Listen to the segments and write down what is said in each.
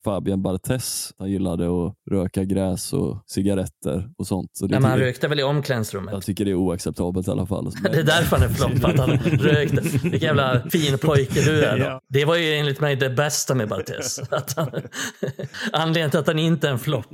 Fabian Barthez. Han gillade att röka gräs och cigaretter och sånt. Så det han rökte väl i omklädningsrummet. Jag tycker det är oacceptabelt i alla fall. Det är därför han är floppat. Han rökte. Vilken jävla fin pojke du är då. Det var ju enligt mig det bästa med Barthez. Anledningen till att han inte är en flopp.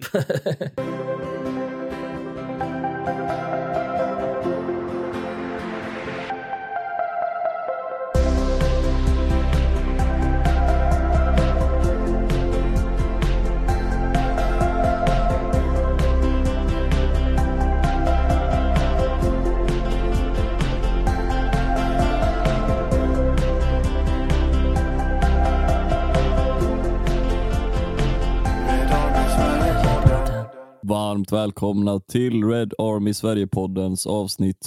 Varmt välkomna till Red Army Sverige-poddens avsnitt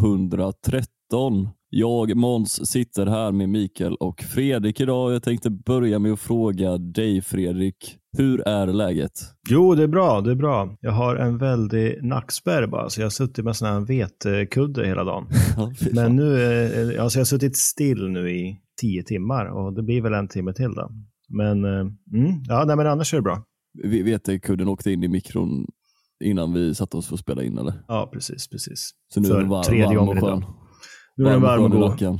213. Jag, Måns, sitter här med Mikael och Fredrik idag. Jag tänkte börja med att fråga dig, Fredrik. Hur är läget? Jo, det är bra. Jag har en väldig nackspärr bara, så jag har suttit med sån här vetekudde hela dagen. Men nu, jag har suttit still nu i 10 timmar och det blir väl en timme till då. Men, men annars är det bra. Vetekudden åkte in i mikron innan vi satte oss för att spela in, eller? Ja, precis. Så nu är det tredje gången idag. Nu är det varm och god.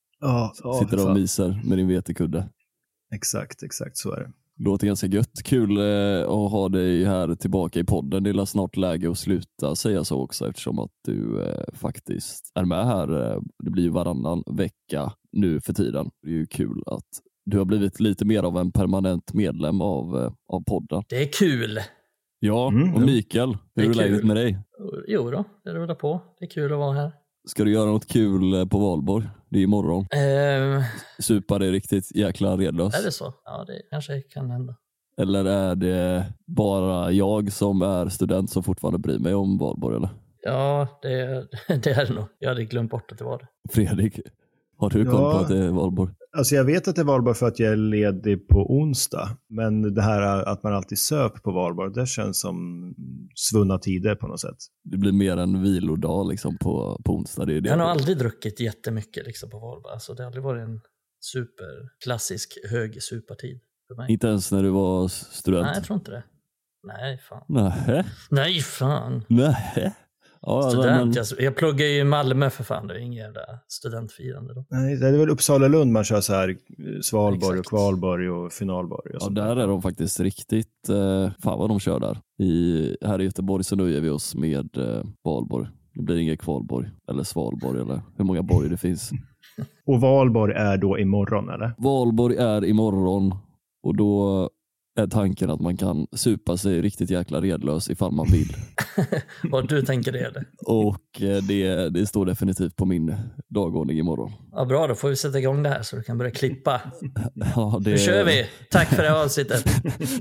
Sitter och myser med din vetekudde. Exakt, så är det. Låter ganska gött. Kul att ha dig här tillbaka i podden. Det är snart läge att sluta säga så också, eftersom att du faktiskt är med här. Det blir ju varannan vecka nu för tiden. Det är ju kul att du har blivit lite mer av en permanent medlem av podden. Det är kul. Ja, och Mikael, hur är läget med dig? Jo då, det rullar på. Det är kul att vara här. Ska du göra något kul på valborg? Det är imorgon. Supa det riktigt jäkla redlös. Är det så? Ja, det kanske kan hända. Eller är det bara jag som är student som fortfarande bryr mig om valborg, eller? Ja, det är det nog. Jag hade glömt bort att det var det. Fredrik, har du koll på att det är valborg? Alltså jag vet att det är valborg för att jag är ledig på onsdag. Men det här att man alltid söp på valborg, det känns som svunna tider på något sätt. Det blir mer en vilodag liksom på onsdag. Det är det. Jag har nog aldrig druckit jättemycket liksom på valborg. Alltså det har aldrig varit en superklassisk hög supertid för mig. Inte ens när du var student? Nej, jag tror inte det. Nej, fan. Nej, fan. Nej. Ja, student, jag pluggar ju i Malmö för fan, det är ingen jävla studentfirande då. Nej, det är väl Uppsala Lund man kör så här Svalborg och Kvalborg och Finalborg och där är de faktiskt riktigt fan vad de kör där. Här i Göteborg så nöjer vi oss med Valborg. Det blir inget Kvalborg eller Svalborg eller hur många borg det finns. Och Valborg är då imorgon, eller? Valborg är imorgon och då är tanken att man kan supa sig riktigt jäkla redlös ifall man vill. Och du tänker det, eller? Och det står definitivt på min dagordning imorgon. Ja, bra, då får vi sätta igång det här så du kan börja klippa. Ja, Nu kör vi! Tack för det här avsnittet.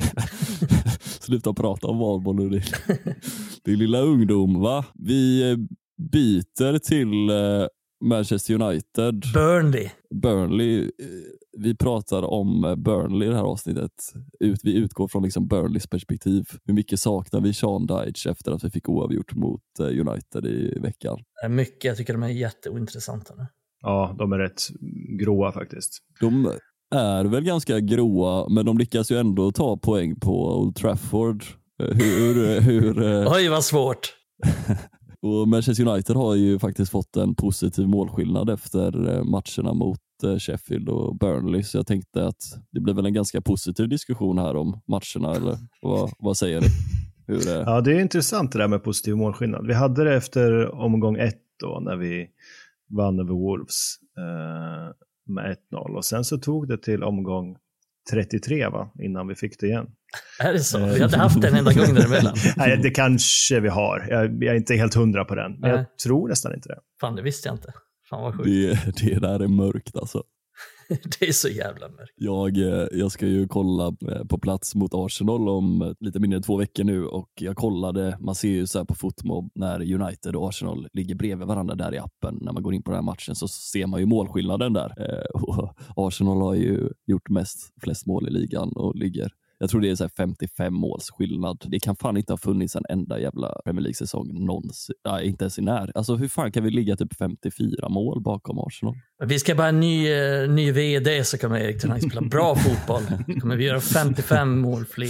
Sluta prata om valborg nu. Det är lilla ungdom, va? Vi byter till Manchester United. Burnley. Vi pratar om Burnley i det här avsnittet. Vi utgår från liksom Burnleys perspektiv. Hur mycket saknar vi Sean Dyche efter att vi fick oavgjort mot United i veckan? Mycket, jag tycker de är jätteointressanta nu. Ja, de är rätt gråa faktiskt. De är väl ganska gråa, men de lyckas ju ändå ta poäng på Old Trafford. Oj, vad svårt. Och Manchester United har ju faktiskt fått en positiv målskillnad efter matcherna mot Sheffield och Burnley, så jag tänkte att det blir väl en ganska positiv diskussion här om matcherna, eller vad säger ni? Ja, det är intressant det där med positiv målskillnad. Vi hade det efter omgång 1 då, när vi vann över Wolves med 1-0, och sen så tog det till omgång 33 innan vi fick det igen. Är det så? Vi hade haft en enda gång däremellan. Nej, det kanske vi har. Jag är inte helt 100 på den, men jag tror nästan inte det. Fan, det visste jag inte. Fan vad sjukt. Det där är mörkt alltså. Det är så jävla mörkt. Jag ska ju kolla på plats mot Arsenal om lite mindre än 2 veckor nu, och jag kollade, man ser ju så här på Fotmob när United och Arsenal ligger bredvid varandra där i appen. När man går in på den här matchen så ser man ju målskillnaden där. Och Arsenal har ju gjort flest mål i ligan och ligger Jag tror det är så här 55 måls skillnad. Det kan fan inte ha funnits en enda jävla Premier League-säsong någonsin. Nej, inte ens i när. Alltså hur fan kan vi ligga typ 54 mål bakom Arsenal? Vi ska bara ny vd, så kommer Erik Ten Hag spela bra fotboll. Så kommer vi göra 55 mål fler.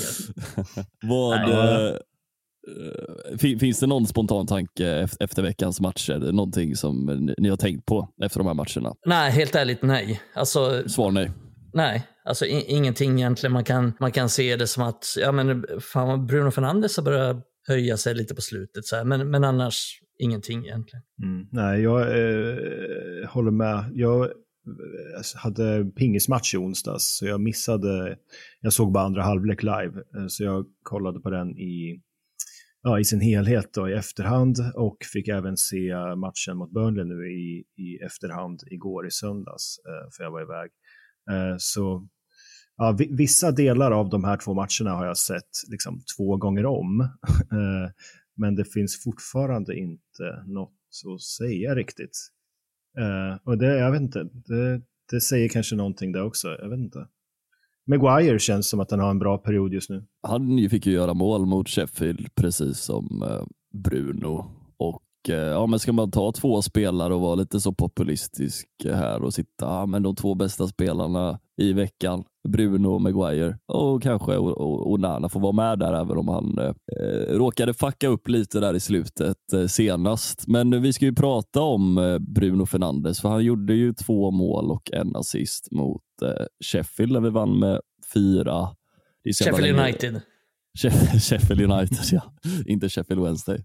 Finns det någon spontan tanke efter veckans matcher? Någonting som ni har tänkt på efter de här matcherna? Nej, helt ärligt nej. Alltså, svar nej. Nej, alltså ingenting egentligen. Man kan se det som att Bruno Fernandes har börjat höja sig lite på slutet. Så här. Men annars ingenting egentligen. Nej, jag håller med. Jag hade pingismatch i onsdags, så jag såg bara andra halvlek live. Så jag kollade på den i sin helhet då, i efterhand, och fick även se matchen mot Burnley nu i efterhand igår i söndags, för jag var iväg. Så vissa delar av de här 2 matcherna har jag sett liksom 2 gånger om. Men det finns fortfarande inte något att säga riktigt. Och jag vet inte, det säger kanske någonting där också, jag vet inte. Maguire känns som att han har en bra period just nu. Han fick ju göra mål mot Sheffield precis som Bruno. Och men ska man ta 2 spelare och vara lite så populistisk här och sitta men de 2 bästa spelarna i veckan, Bruno och Maguire, och kanske Onana får vara med där, även om han råkade fucka upp lite där i slutet senast. Men vi ska ju prata om Bruno Fernandes, för han gjorde ju 2 mål och 1 assist mot Sheffield där vi vann med 4. Sheffield United. Sheffield United, ja. Inte Sheffield Wednesday.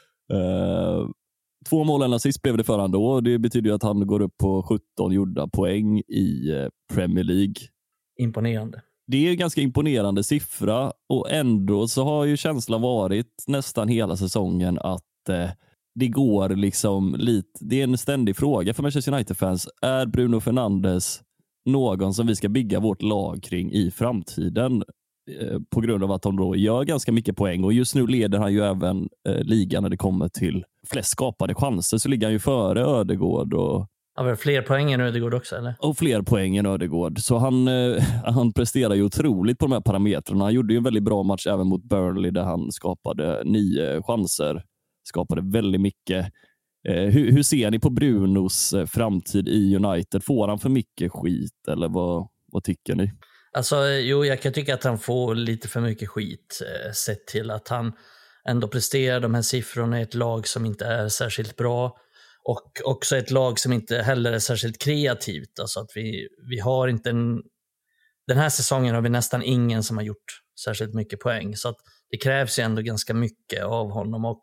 2 mål och 1 assist blev det för han då. Det betyder ju att han går upp på 17 gjorda poäng i Premier League. Imponerande. Det är en ganska imponerande siffra, och ändå så har ju känslan varit nästan hela säsongen att det går liksom lite. Det är en ständig fråga för Manchester United-fans. Är Bruno Fernandes någon som vi ska bygga vårt lag kring i framtiden? På grund av att han då gör ganska mycket poäng, och just nu leder han ju även ligan när det kommer till flest skapade chanser, så ligger han ju före Ödegård och fler poäng än Ödegård också, eller? Och fler poäng än Ödegård. Så han presterar ju otroligt på de här parametrarna. Han gjorde ju en väldigt bra match även mot Burnley där han skapade 9 chanser. Skapade väldigt mycket. Hur ser ni på Brunos framtid i United? Får han för mycket skit, eller vad tycker ni? Alltså, jag kan tycka att han får lite för mycket skit, sett till att han ändå presterar de här siffrorna i ett lag som inte är särskilt bra, och också ett lag som inte heller är särskilt kreativt. Alltså att vi har inte den här säsongen har vi nästan ingen som har gjort särskilt mycket poäng, så att det krävs ju ändå ganska mycket av honom, och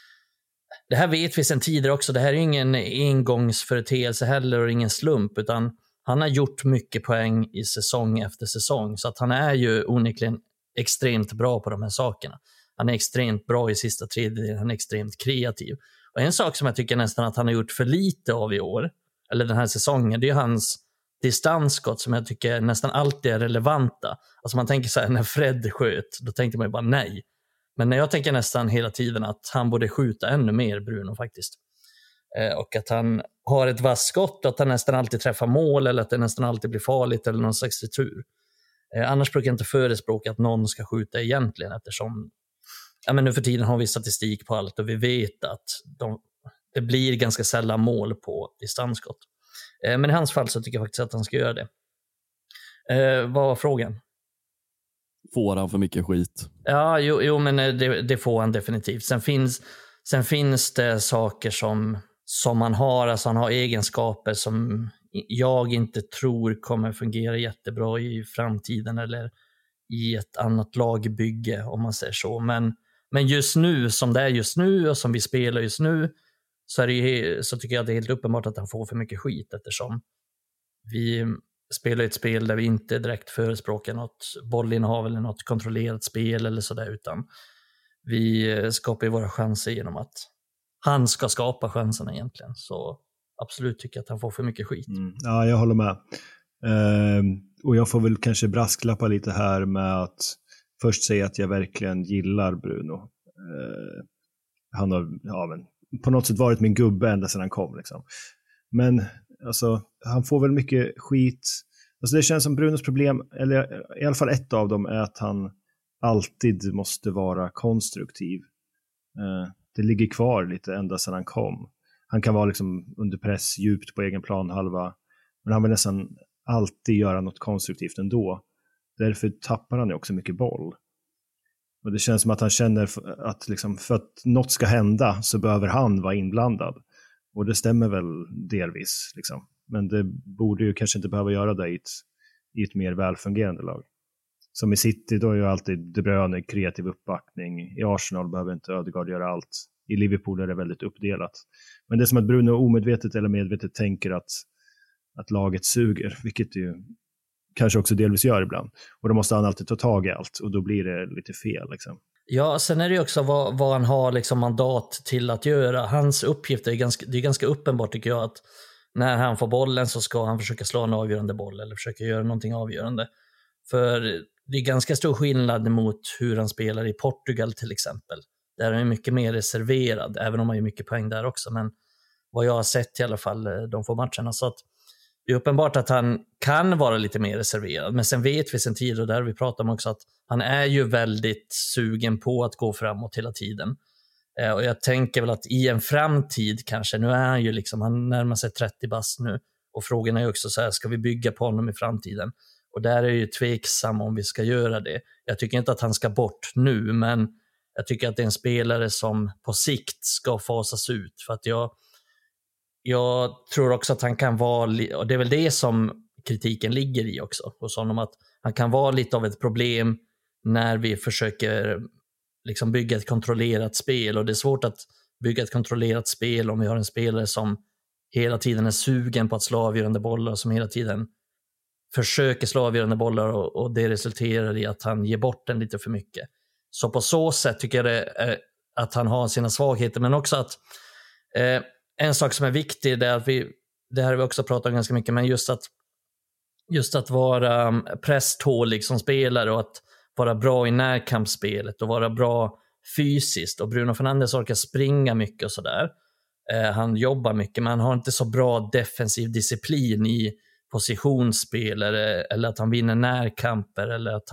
det här vet vi sedan tidigare också. Det här är ingen engångsföreteelse heller och ingen slump, utan han har gjort mycket poäng i säsong efter säsong, så att han är ju onekligen extremt bra på de här sakerna. Han är extremt bra i sista tredjedelen, han är extremt kreativ. Och en sak som jag tycker nästan att han har gjort för lite av i år, eller den här säsongen, det är hans distansskott som jag tycker nästan alltid är relevanta. Alltså man tänker så här, när Fred sköt, då tänkte man ju bara nej. Men när jag tänker nästan hela tiden att han borde skjuta ännu mer, Bruno, faktiskt. Och att han har ett vasst skott, att han nästan alltid träffar mål, eller att det nästan alltid blir farligt eller någon slags retur. Annars brukar jag inte förespråka att någon ska skjuta egentligen, eftersom nu för tiden har vi statistik på allt och vi vet att det blir ganska sällan mål på distansskott. Men i hans fall så tycker jag faktiskt att han ska göra det. Vad var frågan? Får han för mycket skit? Ja, jo men det får han definitivt. Sen finns det saker som han har. Alltså han har egenskaper som jag inte tror kommer fungera jättebra i framtiden eller i ett annat lagbygge, om man säger så. Men just nu, som det är just nu och som vi spelar just nu, så tycker jag att det är helt uppenbart att han får för mycket skit, eftersom vi spelar ett spel där vi inte direkt förespråkar något bollinnehav eller något kontrollerat spel eller sådär, utan vi skapar ju våra chanser genom att han ska skapa chanserna egentligen. Så absolut tycker jag att han får för mycket skit. Ja, jag håller med. Och jag får väl kanske brasklappa lite här med att först säga att jag verkligen gillar Bruno. Han har på något sätt varit min gubbe ända sedan han kom. Liksom. Men alltså, han får väl mycket skit. Alltså det känns som Brunos problem, eller i alla fall ett av dem, är att han alltid måste vara konstruktiv. Det ligger kvar lite ända sedan han kom. Han kan vara liksom under press djupt på egen planhalva, men han vill nästan alltid göra något konstruktivt ändå. Därför tappar han ju också mycket boll. Och det känns som att han känner att liksom, för att något ska hända så behöver han vara inblandad. Och det stämmer väl delvis. Liksom. Men det borde ju kanske inte behöva göra det i ett mer välfungerande lag. Som i City, då är ju alltid De Bruyne kreativ uppbackning. I Arsenal behöver inte Ødegaard göra allt. I Liverpool är det väldigt uppdelat. Men det är som att Bruno omedvetet eller medvetet tänker att laget suger, vilket ju kanske också delvis gör ibland. Och då måste han alltid ta tag i allt och då blir det lite fel. Liksom. Ja, sen är det ju också vad han har liksom mandat till att göra. Hans uppgift är ganska uppenbart tycker jag, att när han får bollen så ska han försöka slå en avgörande boll eller försöka göra någonting avgörande. För det är ganska stor skillnad mot hur han spelar i Portugal till exempel. Där är han mycket mer reserverad, även om han har mycket poäng där också. Men vad jag har sett i alla fall de få matcherna, så att det är uppenbart att han kan vara lite mer reserverad. Men sen vet vi sen tid, och där vi pratar om också, att han är ju väldigt sugen på att gå framåt hela tiden. Och jag tänker väl att i en framtid kanske, nu är han ju liksom, han närmar sig 30 bast nu. Och frågan är ju också så här, ska vi bygga på honom i framtiden? Och där är jag ju tveksam om vi ska göra det. Jag tycker inte att han ska bort nu, men jag tycker att det är en spelare som på sikt ska fasas ut. För att jag tror också att han kan vara, och det är väl det som kritiken ligger i också hos honom, att han kan vara lite av ett problem när vi försöker liksom bygga ett kontrollerat spel. Och det är svårt att bygga ett kontrollerat spel om vi har en spelare som hela tiden är sugen på att slå avgörande bollar, som hela tiden försöker slå avgörande bollar och det resulterar i att han ger bort den lite för mycket. Så på så sätt tycker jag det är att han har sina svagheter, men också att en sak som är viktig, det är att det här har vi också pratat om ganska mycket, men just att vara presstålig som spelare och att vara bra i närkampsspelet och vara bra fysiskt. Och Bruno Fernandes orkar springa mycket och sådär. Han jobbar mycket, men han har inte så bra defensiv disciplin i positionsspel eller att han vinner närkamper, eller att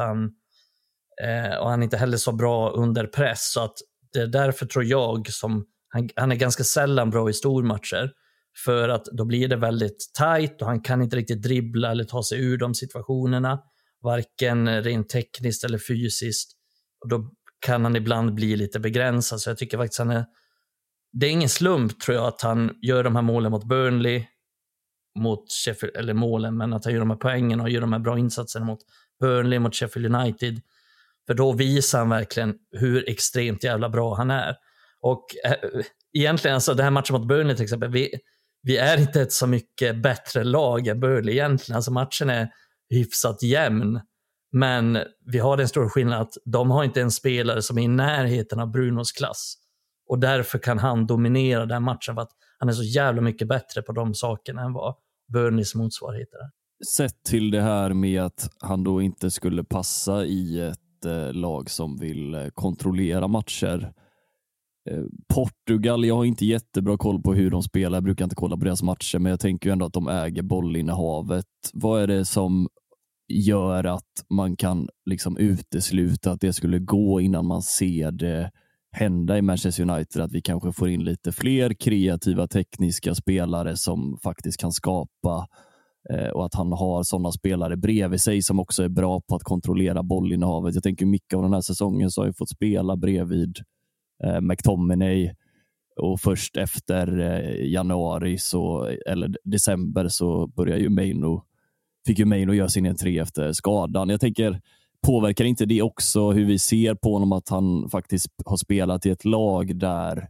och han är inte heller så bra under press. Så att det är därför tror jag han är ganska sällan bra i stormatcher, för att då blir det väldigt tight och han kan inte riktigt dribbla eller ta sig ur de situationerna, varken rent tekniskt eller fysiskt, och då kan han ibland bli lite begränsad. Så jag tycker faktiskt det är ingen slump tror jag att han gör de här målen mot Burnley, mot Sheffield, eller målen, men att han gör de här poängen och gör de här bra insatserna mot Burnley, mot Sheffield United, för då visar han verkligen hur extremt jävla bra han är. Och egentligen, alltså den här matchen mot Burnley till exempel, vi är inte ett så mycket bättre lag än Burnley egentligen. Alltså matchen är hyfsat jämn, men vi har den stora skillnaden att de har inte en spelare som är i närheten av Brunos klass, och därför kan han dominera den matchen för att han är så jävla mycket bättre på de sakerna än vad Burnleys motsvarighet är. Sett till det här med att han då inte skulle passa i ett lag som vill kontrollera matcher. Portugal, jag har inte jättebra koll på hur de spelar, jag brukar inte kolla på deras matcher, men jag tänker ju ändå att de äger bollinnehavet. Vad är det som gör att man kan liksom utesluta att det skulle gå innan man ser det hända i Manchester United, att vi kanske får in lite fler kreativa tekniska spelare som faktiskt kan skapa, och att han har sådana spelare bredvid sig som också är bra på att kontrollera bollinnehavet. Jag tänker mycket av den här säsongen så har jag fått spela bredvid McTominay, och först efter januari eller december så börjar ju fick Maino göra sin entré efter skadan. Jag tänker, påverkar inte det också hur vi ser på honom, att han faktiskt har spelat i ett lag där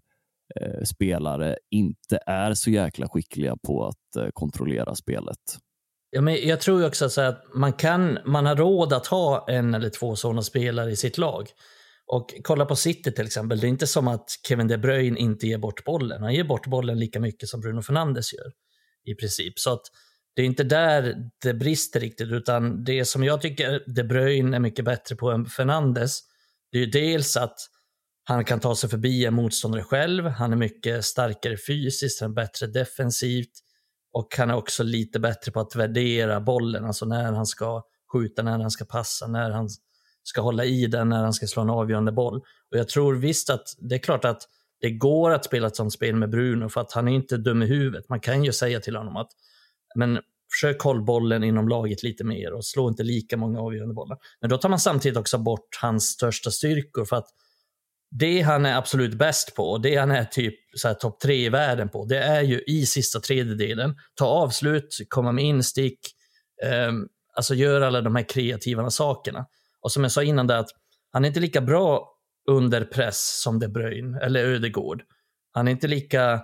spelare inte är så jäkla skickliga på att kontrollera spelet? Ja, men jag tror ju också så att man har råd att ha en eller två sådana spelare i sitt lag. Och kolla på City till exempel, det är inte som att Kevin De Bruyne inte ger bort bollen. Han ger bort bollen lika mycket som Bruno Fernandes gör i princip. Så att det är inte där det brister riktigt, utan det som jag tycker De Bruyne är mycket bättre på än Fernandes, det är ju dels att han kan ta sig förbi en motståndare själv, han är mycket starkare fysiskt, han är bättre defensivt, Och han är också lite bättre på att värdera bollen, alltså när han ska skjuta, när han ska passa, när han ska hålla i den, när han ska slå en avgörande boll. Och jag tror visst att det är klart att det går att spela ett sånt spel med Bruno, för att han är inte dum i huvudet. Man kan ju säga till honom att men försök hålla bollen inom laget lite mer och slå inte lika många avgörande bollar. Men då tar man samtidigt också bort hans största styrkor, för att det han är absolut bäst på, och det han är typ så här topp 3 i världen på, det är ju i sista tredjedelen ta avslut, komma med instick, alltså göra alla de här kreativa sakerna. Och som jag sa innan där, att han är inte lika bra under press som De Bruyne eller Ødegaard. Han är inte lika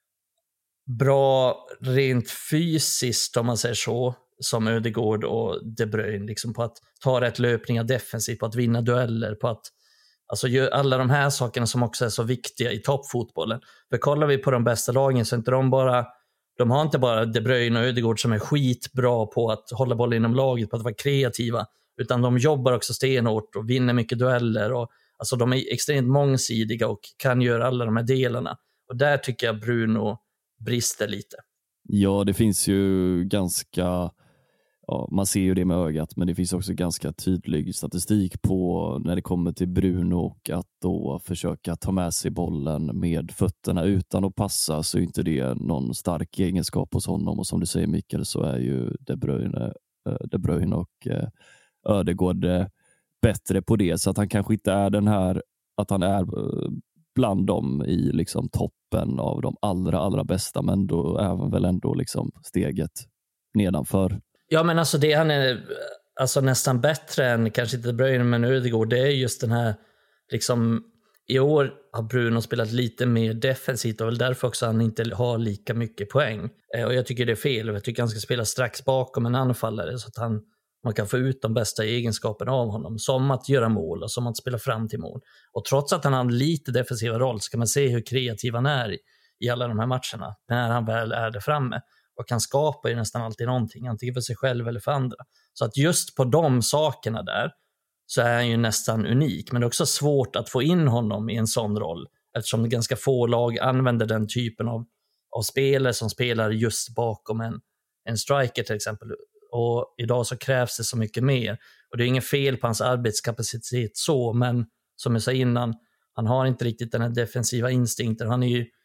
bra rent fysiskt, om man säger så, som Ødegaard och De Bruyne, liksom på att ta rätt löpningar defensivt, på att vinna dueller, på att alltså gör alla de här sakerna som också är så viktiga i toppfotbollen. För kollar vi på de bästa lagen så är inte de har inte bara De Bruyne och Ødegaard som är skitbra på att hålla bollen inom laget, på att vara kreativa, utan de jobbar också stenhårt och vinner mycket dueller, och alltså de är extremt mångsidiga och kan göra alla de här delarna. Och där tycker jag Bruno brister lite. Ja, det finns ju ganska, man ser ju det med ögat, men det finns också ganska tydlig statistik på när det kommer till Bruno, och att då försöka ta med sig bollen med fötterna utan att passa, så är inte det någon stark egenskap hos honom. Och som du säger, Mikael, så är ju De Bruyne och Ødegaard bättre på det, så att han kanske inte är den här, att han är bland dem i liksom toppen av de allra bästa, men då även väl ändå liksom steget nedanför. Ja, men alltså det han är alltså nästan bättre än kanske inte De Bruyne men Ødegaard, det är just den här liksom, i år har Bruno spelat lite mer defensivt och väl därför också han inte har lika mycket poäng. Och jag tycker det är fel, och jag tycker han ska spela strax bakom en anfallare, så att man kan få ut de bästa egenskaperna av honom, som att göra mål och som att spela fram till mål. Och trots att han har lite defensiva roll, ska man se hur kreativ han är i alla de här matcherna när han väl är där framme. Och han skapar ju nästan alltid någonting, antingen för sig själv eller för andra. Så att just på de sakerna där så är han ju nästan unik. Men det är också svårt att få in honom i en sån roll, eftersom ganska få lag använder den typen av spelare som spelar just bakom en striker till exempel. Och idag så krävs det så mycket mer. Och det är inget fel på hans arbetskapacitet så, men som jag sa innan, han har inte riktigt den här defensiva instinkten. Han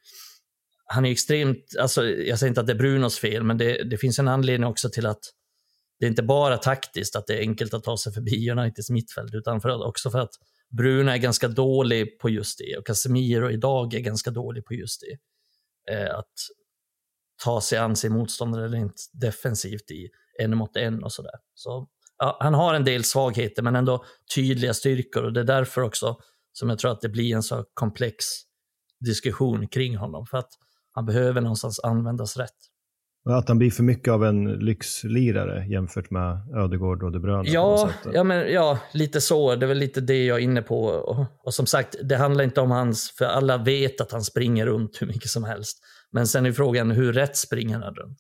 är extremt, alltså jag säger inte att det är Brunos fel, men det finns en anledning också till att det är inte bara taktiskt att det är enkelt att ta sig förbi Uniteds mittfält, utan också för att Bruno är ganska dålig på just det, och Casemiro idag är ganska dålig på just det. Att ta sig an sin motståndare rent defensivt i 1-mot-1 och sådär. Så ja, han har en del svagheter men ändå tydliga styrkor, och det är därför också som jag tror att det blir en så komplex diskussion kring honom, för att han behöver någonstans användas rätt. Att han blir för mycket av en lyxlirare jämfört med Ødegaard och De Bruyne. Ja, lite så. Det är väl lite det jag är inne på. Och som sagt, det handlar inte om hans, för alla vet att han springer runt hur mycket som helst. Men sen är frågan hur rätt springer han runt.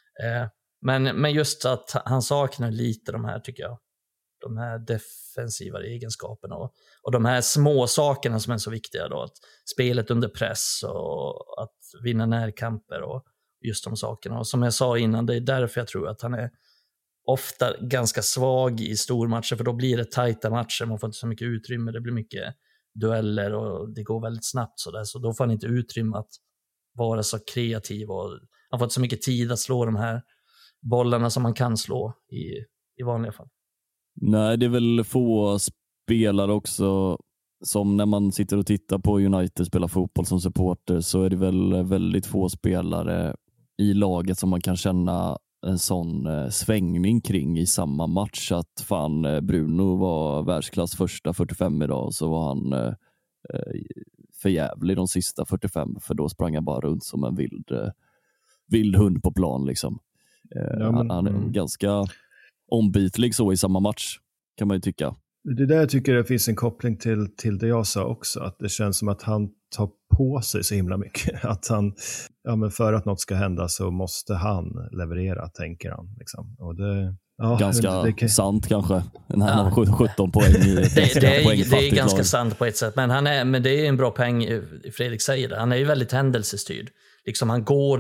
Men just att han saknar lite de här, tycker jag. De här defensiva egenskaperna och de här små sakerna som är så viktiga då, att spelet under press och att vinna närkamper och just de sakerna. Och som jag sa innan, det är därför jag tror att han är ofta ganska svag i stormatcher, för då blir det tajta matcher, man får inte så mycket utrymme, det blir mycket dueller och det går väldigt snabbt så där, så då får han inte utrymme att vara så kreativ, och han får inte så mycket tid att slå de här bollarna som man kan slå i vanliga fall. Nej, det är väl få spelare också, som när man sitter och tittar på United spela fotboll som supporter, så är det väl väldigt få spelare i laget som man kan känna en sån svängning kring i samma match, att fan, Bruno var världsklass första 45 idag, och så var han förjävlig de sista 45, för då sprang han bara runt som en vild hund på plan liksom. Han är ganska ombytlig så i samma match, kan man ju tycka. Det där tycker jag finns en koppling till det jag sa också, att det känns som att han tar på sig så himla mycket. Att han, men för att något ska hända så måste han leverera, tänker han. Liksom. Och det, sant kanske. Han har 17 poäng. Det är ganska sant på ett sätt. Men det är en bra poäng Fredrik säger det. Han är ju väldigt händelsestyrd. Liksom han går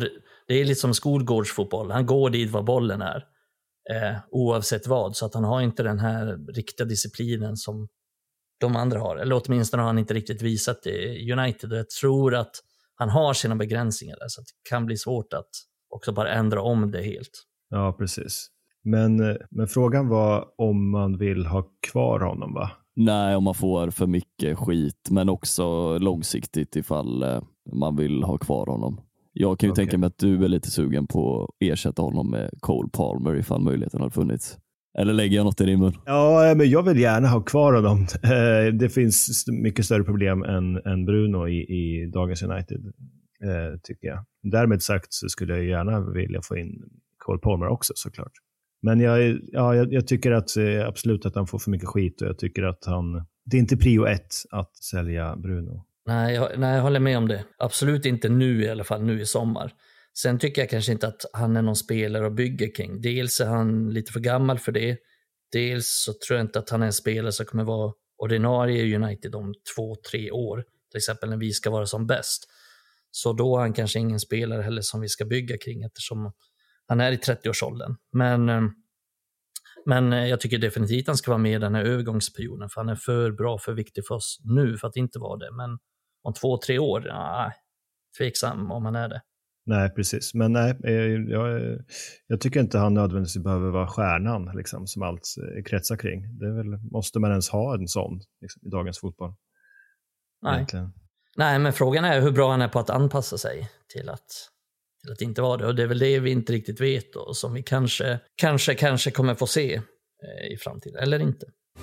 Det är lite som skolgårdsfotboll. Han går dit var bollen är. Oavsett vad. Så att han har inte den här riktiga disciplinen som de andra har. Eller åtminstone har han inte riktigt visat det i United. Jag tror att han har sina begränsningar där. Så att det kan bli svårt att också bara ändra om det helt. Ja, precis. Men frågan var om man vill ha kvar honom, va? Nej, om man får för mycket skit, men också långsiktigt ifall man vill ha kvar honom. Jag kan ju tänka mig att du är lite sugen på att ersätta honom med Cole Palmer ifall möjligheten har funnits. Eller lägger jag något i din mun? Ja, men jag vill gärna ha kvar honom. Det finns mycket större problem än Bruno i dagens United, tycker jag. Därmed sagt så skulle jag gärna vilja få in Cole Palmer också, såklart. Men jag tycker att absolut att han får för mycket skit, och jag tycker att det är inte prio 1 att sälja Bruno. Nej, jag håller med om det. Absolut inte nu i alla fall, nu i sommar. Sen tycker jag kanske inte att han är någon spelare att bygga kring. Dels är han lite för gammal för det. Dels så tror jag inte att han är en spelare som kommer vara ordinarie i United om 2-3 år. Till exempel när vi ska vara som bäst. Så då är han kanske ingen spelare heller som vi ska bygga kring, eftersom han är i 30-årsåldern. Men jag tycker definitivt att han ska vara med i den här övergångsperioden, för han är för bra, för viktig för oss nu för att inte vara det. Men om 2-3 år, tveksam om han är det. Nej, precis. Men nej, jag tycker inte han nödvändigtvis behöver vara stjärnan liksom, som allt kretsar kring. Det är väl, måste man ens ha en sån liksom, i dagens fotboll? Nej, men frågan är hur bra han är på att anpassa sig till att inte vara det. Och det är väl det vi inte riktigt vet och som vi kanske kommer få se i framtiden, eller inte.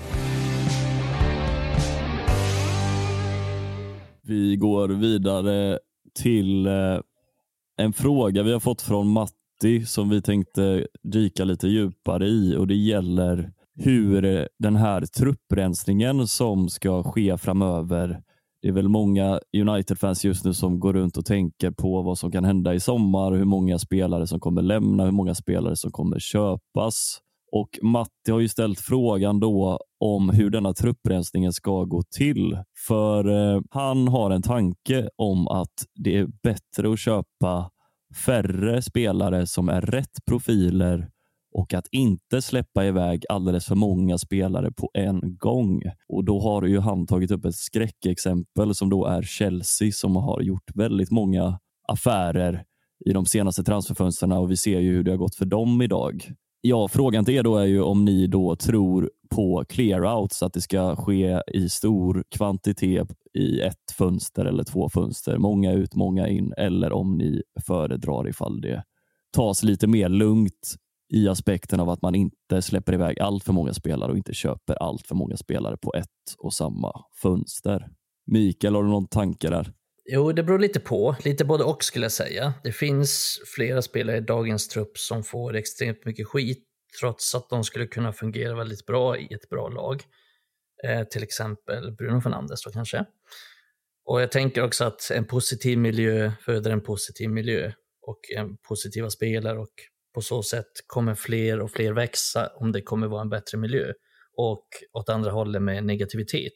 Vi går vidare till en fråga vi har fått från Matti som vi tänkte dyka lite djupare i, och det gäller hur den här trupprensningen som ska ske framöver. Det är väl många United-fans just nu som går runt och tänker på vad som kan hända i sommar, hur många spelare som kommer lämna, hur många spelare som kommer köpas. Och Matti har ju ställt frågan då om hur denna trupprensningen ska gå till. För han har en tanke om att det är bättre att köpa färre spelare som är rätt profiler och att inte släppa iväg alldeles för många spelare på en gång. Och då har ju han tagit upp ett skräckexempel som då är Chelsea, som har gjort väldigt många affärer i de senaste transferfönsterna, och vi ser ju hur det har gått för dem idag. Ja, frågan till er då är ju om ni då tror på clear-outs, att det ska ske i stor kvantitet i ett fönster eller 2 fönster, många ut, många in, eller om ni föredrar ifall det tas lite mer lugnt i aspekten av att man inte släpper iväg allt för många spelare och inte köper allt för många spelare på ett och samma fönster. Mikael, har du någon tanke där? Jo, det beror lite på. Lite både och skulle jag säga. Det finns flera spelare i dagens trupp som får extremt mycket skit trots att de skulle kunna fungera väldigt bra i ett bra lag. Till exempel Bruno Fernandes då kanske. Och jag tänker också att en positiv miljö föder en positiv miljö och positiva spelare, och på så sätt kommer fler och fler växa om det kommer vara en bättre miljö, och åt andra hållet med negativitet.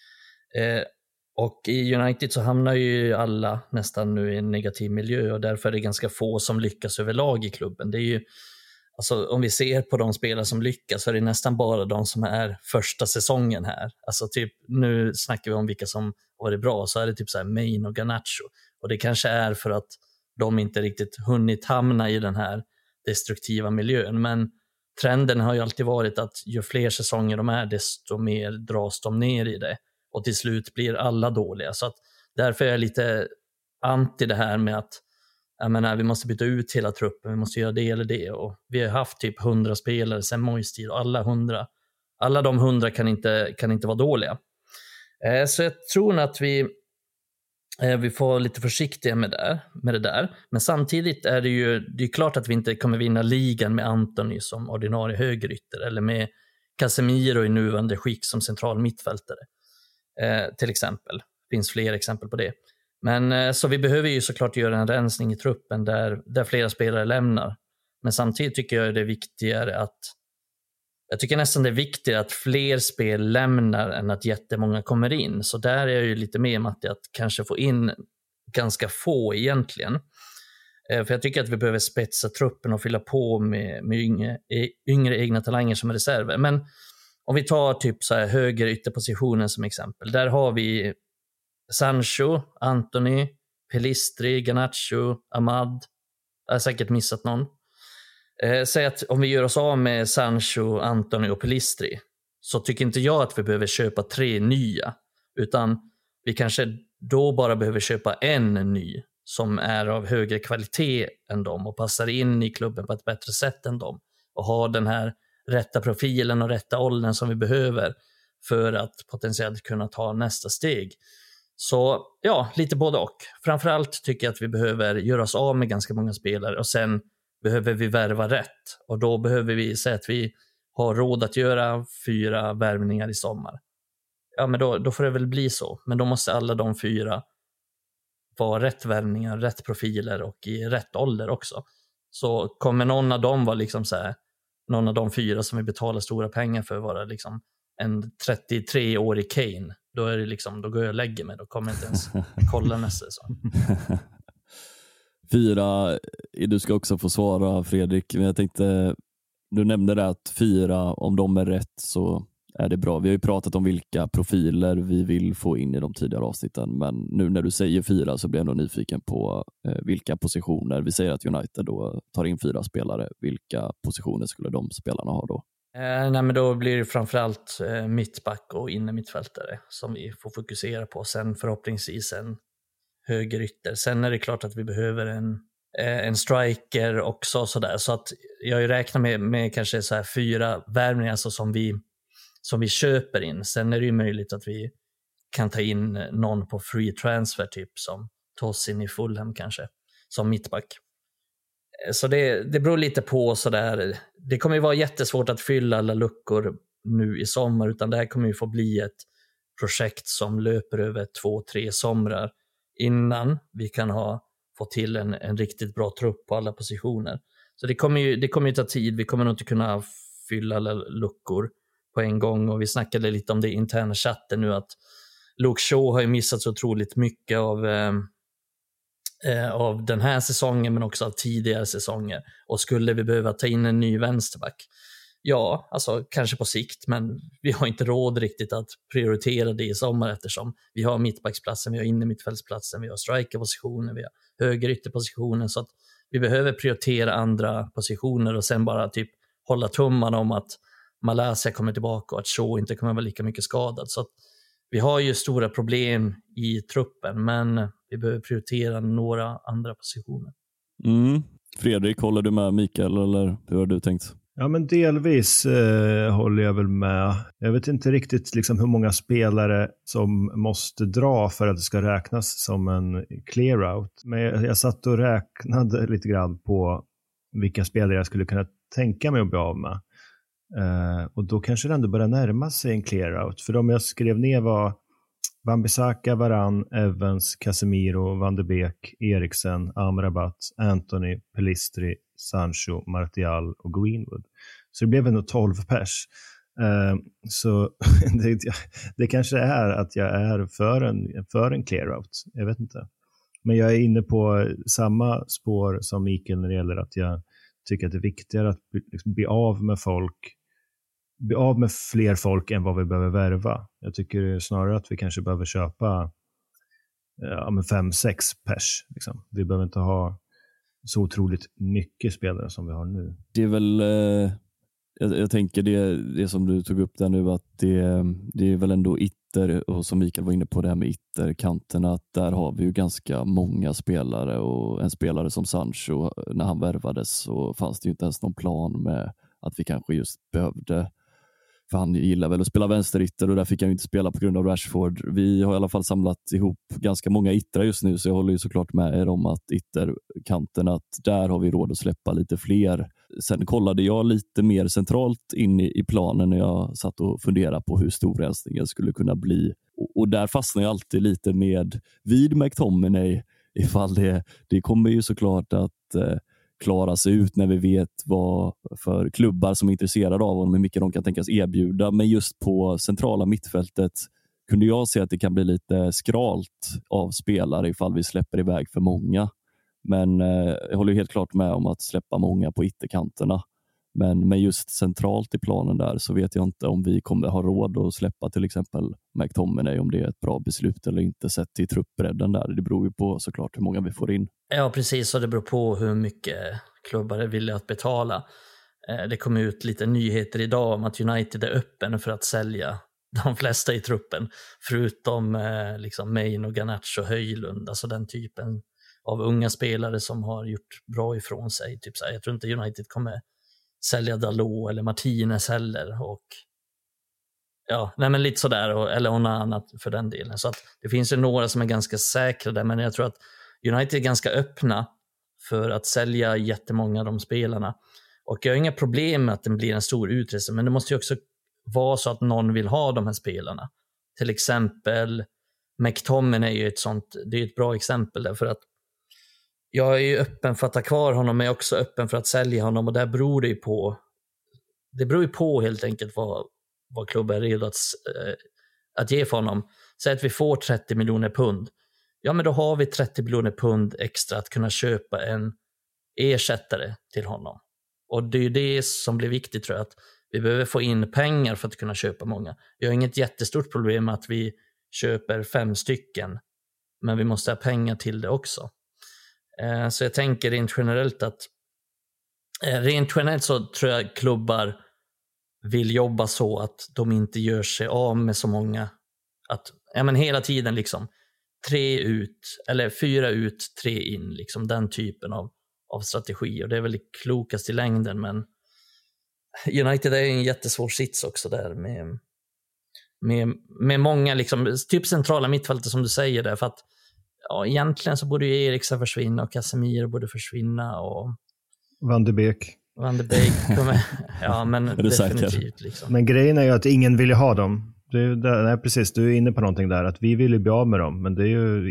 Och i United så hamnar ju alla nästan nu i en negativ miljö, och därför är det ganska få som lyckas överlag i klubben. Det är ju, alltså, om vi ser på de spelare som lyckas så är det nästan bara de som är första säsongen här. Alltså typ, nu snackar vi om vilka som var det bra, så är det typ så här Main och Garnacho. Och det kanske är för att de inte riktigt hunnit hamna i den här destruktiva miljön. Men trenden har ju alltid varit att ju fler säsonger de är, desto mer dras de ner i det. Och till slut blir alla dåliga. Så att därför är jag lite anti det här med att vi måste byta ut hela truppen, vi måste göra det eller det. Och vi har haft typ 100 spelare sedan Moyes tid, och alla de 100 kan inte vara dåliga. Så jag tror att vi får vara lite försiktiga med det där. Men samtidigt är det är klart att vi inte kommer vinna ligan med Antony som ordinarie högerytter, eller med Casemiro i nuvarande skick som central mittfältare. Till exempel. Det finns fler exempel på det. Men så vi behöver ju såklart göra en rensning i truppen där flera spelare lämnar. Men samtidigt tycker jag det är viktigare jag tycker nästan det är viktigare att fler spel lämnar än att jättemånga kommer in. Så där är jag ju lite med, Matti, att kanske få in ganska få egentligen. För jag tycker att vi behöver spetsa truppen och fylla på med yngre egna talanger som reserver. Men om vi tar typ så här höger ytterpositionen som exempel. Där har vi Sancho, Antony, Pelistri, Garnacho, Ahmad. Jag har säkert missat någon. Säg att om vi gör oss av med Sancho, Antony och Pelistri, så tycker inte jag att vi behöver köpa 3 nya. Utan vi kanske då bara behöver köpa en ny som är av högre kvalitet än dem och passar in i klubben på ett bättre sätt än dem. Och har den här rätta profilen och rätta åldern som vi behöver för att potentiellt kunna ta nästa steg. Så ja, lite både och. Framförallt tycker jag att vi behöver göra oss av med ganska många spelare och sen behöver vi värva rätt. Och då behöver vi säga att vi har råd att göra 4 värvningar i sommar. Ja, men då får det väl bli så. Men då måste alla de 4 vara rätt värvningar, rätt profiler och i rätt ålder också. Så kommer någon av dem vara liksom så här, någon av de 4 som vi betalar stora pengar för vara liksom en 33-årig Kane, då är det liksom, då går jag och lägger mig, då kommer jag inte ens kolla nästa säsong. 4, du ska också få svara Fredrik, men jag tänkte, du nämnde det att 4, om de är rätt så är det bra. Vi har ju pratat om vilka profiler vi vill få in i de tidigare avsnitten, men nu när du säger 4 så blir jag ändå nyfiken på vilka positioner. Vi säger att United då tar in 4 spelare. Vilka positioner skulle de spelarna ha då? Nej, men då blir det framförallt mittback och innermittfältare som vi får fokusera på. Sen förhoppningsvis en högerytter. Sen är det klart att vi behöver en striker också. Så att jag räknar med kanske så här 4 värvningar alltså som vi köper in. Sen är det ju möjligt att vi kan ta in någon på free transfer typ som Tosin i Fulham kanske som mittback. Så det beror lite på sådär. Det kommer ju vara jättesvårt att fylla alla luckor nu i sommar, utan det här kommer ju få bli ett projekt som löper över 2-3 somrar innan vi kan få till en riktigt bra trupp på alla positioner. Så det kommer ju ta tid. Vi kommer nog inte kunna fylla alla luckor på en gång, och vi snackade lite om det i interna chatten nu att Luke Shaw har ju missat så otroligt mycket av den här säsongen men också av tidigare säsonger, och skulle vi behöva ta in en ny vänsterback, ja, alltså kanske på sikt, men vi har inte råd riktigt att prioritera det i sommar eftersom vi har mittbacksplatsen, vi har innermittfältsplatsen, vi har strikerpositionen, vi har högerytterpositionen, så att vi behöver prioritera andra positioner och sen bara typ hålla tummarna om att Malaysia kommer tillbaka och att Shaw inte kommer vara lika mycket skadad. Så att vi har ju stora problem i truppen, men vi behöver prioritera några andra positioner. Fredrik, håller du med Mikael eller hur har du tänkt? Ja, men delvis håller jag väl med. Jag vet inte riktigt liksom hur många spelare som måste dra för att det ska räknas som en clear-out. Men jag satt och räknade lite grann på vilka spelare jag skulle kunna tänka mig att bli av med. Och då kanske det ändå börjar närma sig en clear-out. För de jag skrev ner var Wan-Bissaka, Varane, Evans, Casemiro, Van de Beek, Eriksen, Amrabat, Antony, Pelistri, Sancho, Martial och Greenwood. Så det blev ändå 12 pers. Så det kanske är att jag är för en clear-out. Jag vet inte. Men jag är inne på samma spår som Mikael när det gäller att jag tycker att det är viktigare att bli av med fler folk än vad vi behöver värva. Jag tycker snarare att vi kanske behöver köpa 5-6 pers. Liksom. Vi behöver inte ha så otroligt mycket spelare som vi har nu. Det är väl, jag tänker det som du tog upp där nu, att det är väl ändå ytter, och som Mikael var inne på det här med ytterkanterna, att där har vi ju ganska många spelare, och en spelare som Sancho, när han värvades så fanns det ju inte ens någon plan med att vi kanske just behövde, för han gillar väl att spela vänsterytter och där fick han ju inte spela på grund av Rashford. Vi har i alla fall samlat ihop ganska många yttrar just nu, så jag håller ju såklart med er om att ytterkanten, att där har vi råd att släppa lite fler. Sen kollade jag lite mer centralt in i planen när jag satt och funderade på hur stor rensningen skulle kunna bli. Och där fastnar jag alltid lite vid McTominay, ifall det kommer ju såklart att klara sig ut när vi vet vad för klubbar som är intresserade av honom, hur mycket de kan tänkas erbjuda. Men just på centrala mittfältet kunde jag se att det kan bli lite skralt av spelare ifall vi släpper iväg för många. Men jag håller helt klart med om att släppa många på ytterkanterna. Men just centralt i planen där så vet jag inte om vi kommer ha råd att släppa till exempel McTominay, om det är ett bra beslut eller inte sett till truppbredden där. Det beror ju på såklart hur många vi får in. Ja, precis. Och det beror på hur mycket klubbar är villiga att betala. Det kom ut lite nyheter idag om att United är öppen för att sälja de flesta i truppen, förutom liksom Main och Garnacho och Höjlund, alltså den typen av unga spelare som har gjort bra ifrån sig. Typ så här, jag tror inte United kommer sälja Dalot eller Martinez heller, och ja, nej men lite sådär, eller något annat för den delen. Så att det finns ju några som är ganska säkra där, men jag tror att United är ganska öppna för att sälja jättemånga av de spelarna. Och jag har inga problem med att det blir en stor utresa, men det måste ju också vara så att någon vill ha de här spelarna. Till exempel McTominay är ju det är ett bra exempel där, för att jag är ju öppen för att ta kvar honom, men jag är också öppen för att sälja honom, och där beror det beror ju på helt enkelt vad klubben är redo att ge för honom. Säg att vi får 30 miljoner pund. Ja, men då har vi 30 miljoner pund extra att kunna köpa en ersättare till honom. Och det är ju det som blir viktigt, tror jag, att vi behöver få in pengar för att kunna köpa många. Jag har inget jättestort problem med att vi köper 5 stycken, men vi måste ha pengar till det också. Så jag tänker rent generellt så tror jag klubbar vill jobba så att de inte gör sig av med så många. Att men hela tiden liksom 3 ut eller 4 ut, 3 in, liksom den typen av strategi. Och det är väl klokast i längden, men United är en jättesvår sits också där med många liksom, typ centrala mittfältet som du säger där, för att ja, egentligen så borde ju Eriksen försvinna och Casemiro borde försvinna och Van de Beek kommer, ja men definitivt liksom. Men grejen är ju att ingen vill ju ha dem. Nej, precis, du är inne på någonting där, att vi vill ju bli av med dem, men det är ju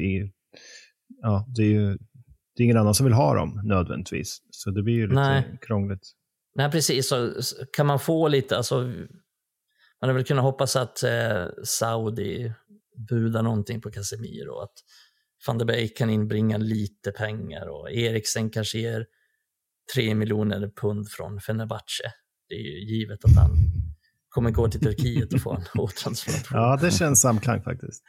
det är ingen annan som vill ha dem nödvändigtvis, så det blir ju lite krångligt. Nej, precis, så kan man få lite, alltså man har väl kunnat hoppas att Saudi budar någonting på Casemiro och att Van de Beek kan inbringa lite pengar och Eriksen kanske ger 3 miljoner pund från Fenerbahce. Det är ju givet att han kommer gå till Turkiet och få en återtransfer. Ja, det känns samklang faktiskt.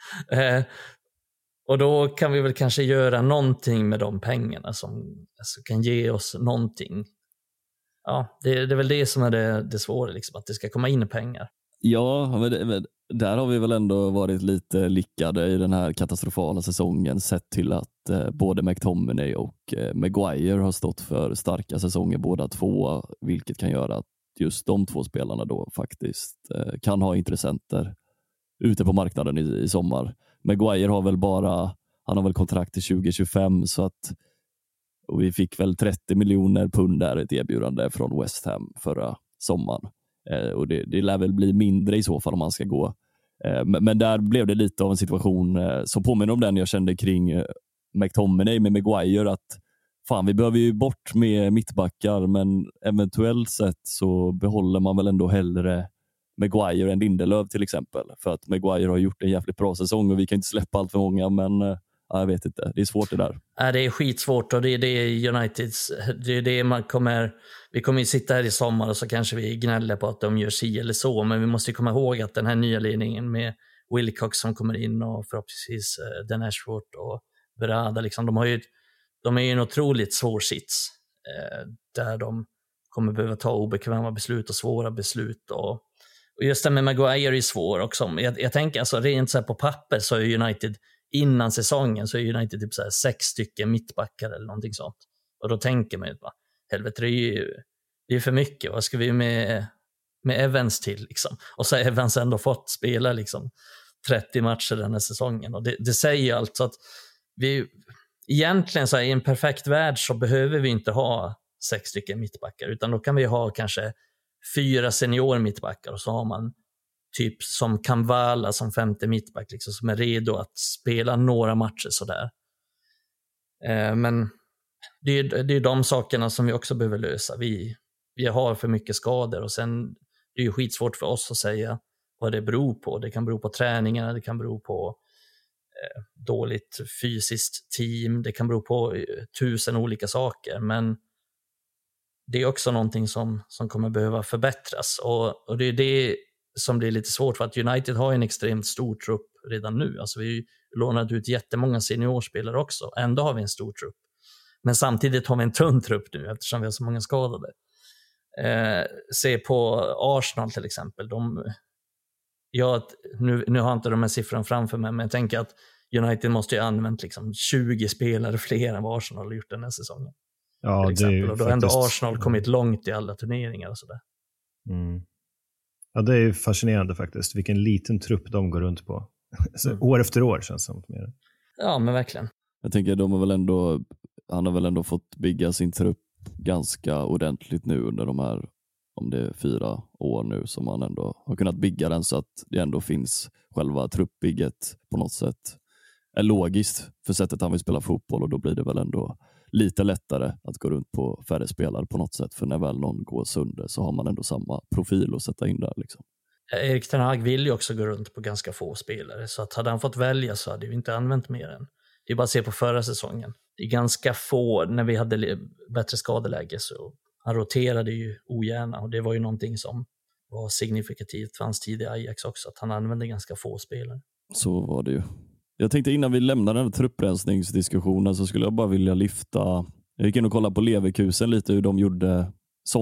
Och då kan vi väl kanske göra någonting med de pengarna som alltså kan ge oss någonting. Ja, det är väl det som är det svåra, liksom, att det ska komma in pengar. Ja, men där har vi väl ändå varit lite lyckade i den här katastrofala säsongen, sett till att både McTominay och Maguire har stått för starka säsonger båda två, vilket kan göra att just de 2 spelarna då faktiskt kan ha intressenter ute på marknaden i sommar. Maguire har väl kontrakt till 2025, så att, och vi fick väl 30 miljoner pund där, ett erbjudande från West Ham förra sommaren. Och det lär väl bli mindre i så fall om man ska gå. Men där blev det lite av en situation som påminner om den jag kände kring McTominay med Maguire, att fan, vi behöver ju bort med mittbackar, men eventuellt sett så behåller man väl ändå hellre Maguire än Lindelöf till exempel, för att Maguire har gjort en jävligt bra säsong och vi kan inte släppa allt för många, men jag vet inte, det är svårt det där. Det är skitsvårt, och det är det Uniteds, det är det vi kommer ju sitta här i sommar och så kanske vi gnäller på att de gör si eller så, men vi måste ju komma ihåg att den här nya ledningen med Wilcox som kommer in och förhoppningsvis Dan Ashworth och Berada, liksom, de är ju en otroligt svår sits där de kommer behöva ta obekväma beslut och svåra beslut, och just det med Maguire är svår också. Jag tänker alltså rent så här på papper så är United innan säsongen så är United typ så här 6 stycken mittbackar eller någonting sånt. Och då tänker man ju bara, helvete, det är för mycket. Vad ska vi med Evans till liksom? Och så har Evans ändå fått spela liksom 30 matcher den här säsongen. Och det säger ju alltså att vi egentligen så här, i en perfekt värld så behöver vi inte ha 6 stycken mittbackar, utan då kan vi ha kanske 4 senior mittbackar, och så har man typ som Kamvala som 5:e mittback liksom, som är redo att spela några matcher sådär. Men det är de sakerna som vi också behöver lösa. Vi har för mycket skador, och sen det är ju skitsvårt för oss att säga vad det beror på. Det kan bero på träningarna, det kan bero på dåligt fysiskt team. Det kan bero på 1000 olika saker, men det är också någonting som kommer behöva förbättras. Och det är det som blir lite svårt, för att United har en extremt stor trupp redan nu. Alltså vi har lånat ut jättemånga seniorspelare också. Ändå har vi en stor trupp. Men samtidigt har vi en tunn trupp nu eftersom vi har så många skadade. Se på Arsenal till exempel. Nu har jag inte de här siffrorna framför mig, men jag tänker att United måste ju ha använt liksom 20 spelare fler än vad Arsenal har gjort den här säsongen. Ja, till exempel. Och då har ändå faktiskt... Arsenal kommit långt i alla turneringar och sådär. Ja, det är ju fascinerande faktiskt. Vilken liten trupp de går runt på. År efter år känns det som. Ja, men verkligen. Jag tänker han har väl ändå fått bygga sin trupp ganska ordentligt nu under de här, om det är 4 år nu, som han ändå har kunnat bygga den så att det ändå finns själva truppbygget på något sätt är logiskt för sättet han vill spela fotboll, och då blir det väl ändå lite lättare att gå runt på färre spelare på något sätt, för när väl någon går sönder så har man ändå samma profil att sätta in där liksom. Erik Ten Hag vill ju också gå runt på ganska få spelare, så att hade han fått välja så hade vi inte använt mer än. Det är bara att se på förra säsongen. Det är ganska få, när vi hade bättre skadeläge så han roterade ju ogärna, och det var ju någonting som var signifikativt för hans tid i Ajax också, att han använde ganska få spelare. Så var det ju. Jag tänkte innan vi lämnar den här trupprensningsdiskussionen så skulle jag bara vilja lyfta, jag gick in och kolla på Leverkusen lite hur de gjorde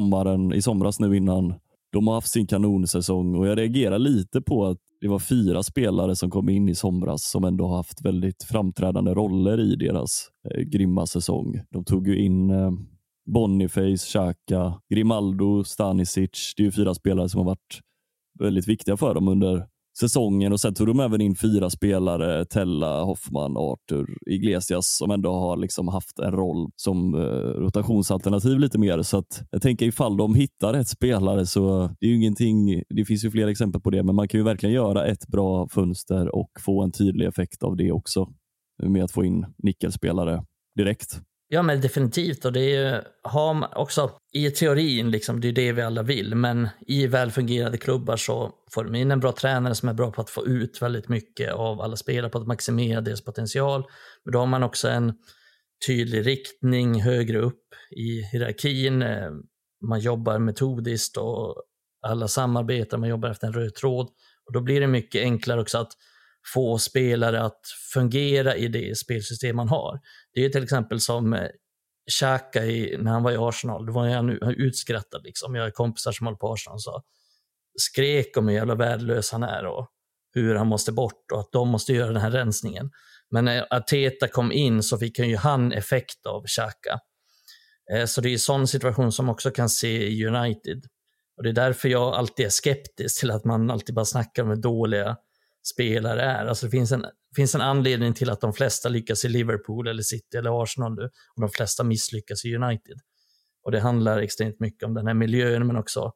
i somras nu innan de har haft sin kanonsäsong, och jag reagerar lite på att det var 4 spelare som kom in i somras som ändå har haft väldigt framträdande roller i deras grymma säsong. De tog ju in Boniface, Xhaka, Grimaldo, Stanisic. Det är ju 4 spelare som har varit väldigt viktiga för dem under säsongen, och sen tog de även in 4 spelare, Tella, Hoffman, Arthur, Iglesias, som ändå har liksom haft en roll som rotationsalternativ lite mer. Så att jag tänker ifall de hittar ett spelare så det är ju ingenting, det finns ju fler exempel på det, men man kan ju verkligen göra ett bra fönster och få en tydlig effekt av det också med att få in nyckelspelare direkt. Ja, men definitivt, och det är har man också i teorin liksom, det är det vi alla vill, men i välfungerande klubbar så får de in en bra tränare som är bra på att få ut väldigt mycket av alla spelare, på att maximera deras potential, men då har man också en tydlig riktning högre upp i hierarkin, man jobbar metodiskt och alla samarbetar, man jobbar efter en röd tråd, och då blir det mycket enklare också att få spelare att fungera i det spelsystem man har. Det är till exempel som Xhaka när han var i Arsenal, då var han utskrattad liksom. Jag har kompisar som håller på Arsenal och skrek om hur jävla värdelös han är och hur han måste bort och att de måste göra den här rensningen. Men när Arteta kom in så fick han effekt av Xhaka. Så det är en sån situation som också kan se i United. Och det är därför jag alltid är skeptisk till att man alltid bara snackar om hur dåliga spelare är. Alltså det finns en anledning till att de flesta lyckas i Liverpool eller City eller Arsenal nu, och de flesta misslyckas i United. Och det handlar extremt mycket om den här miljön, men också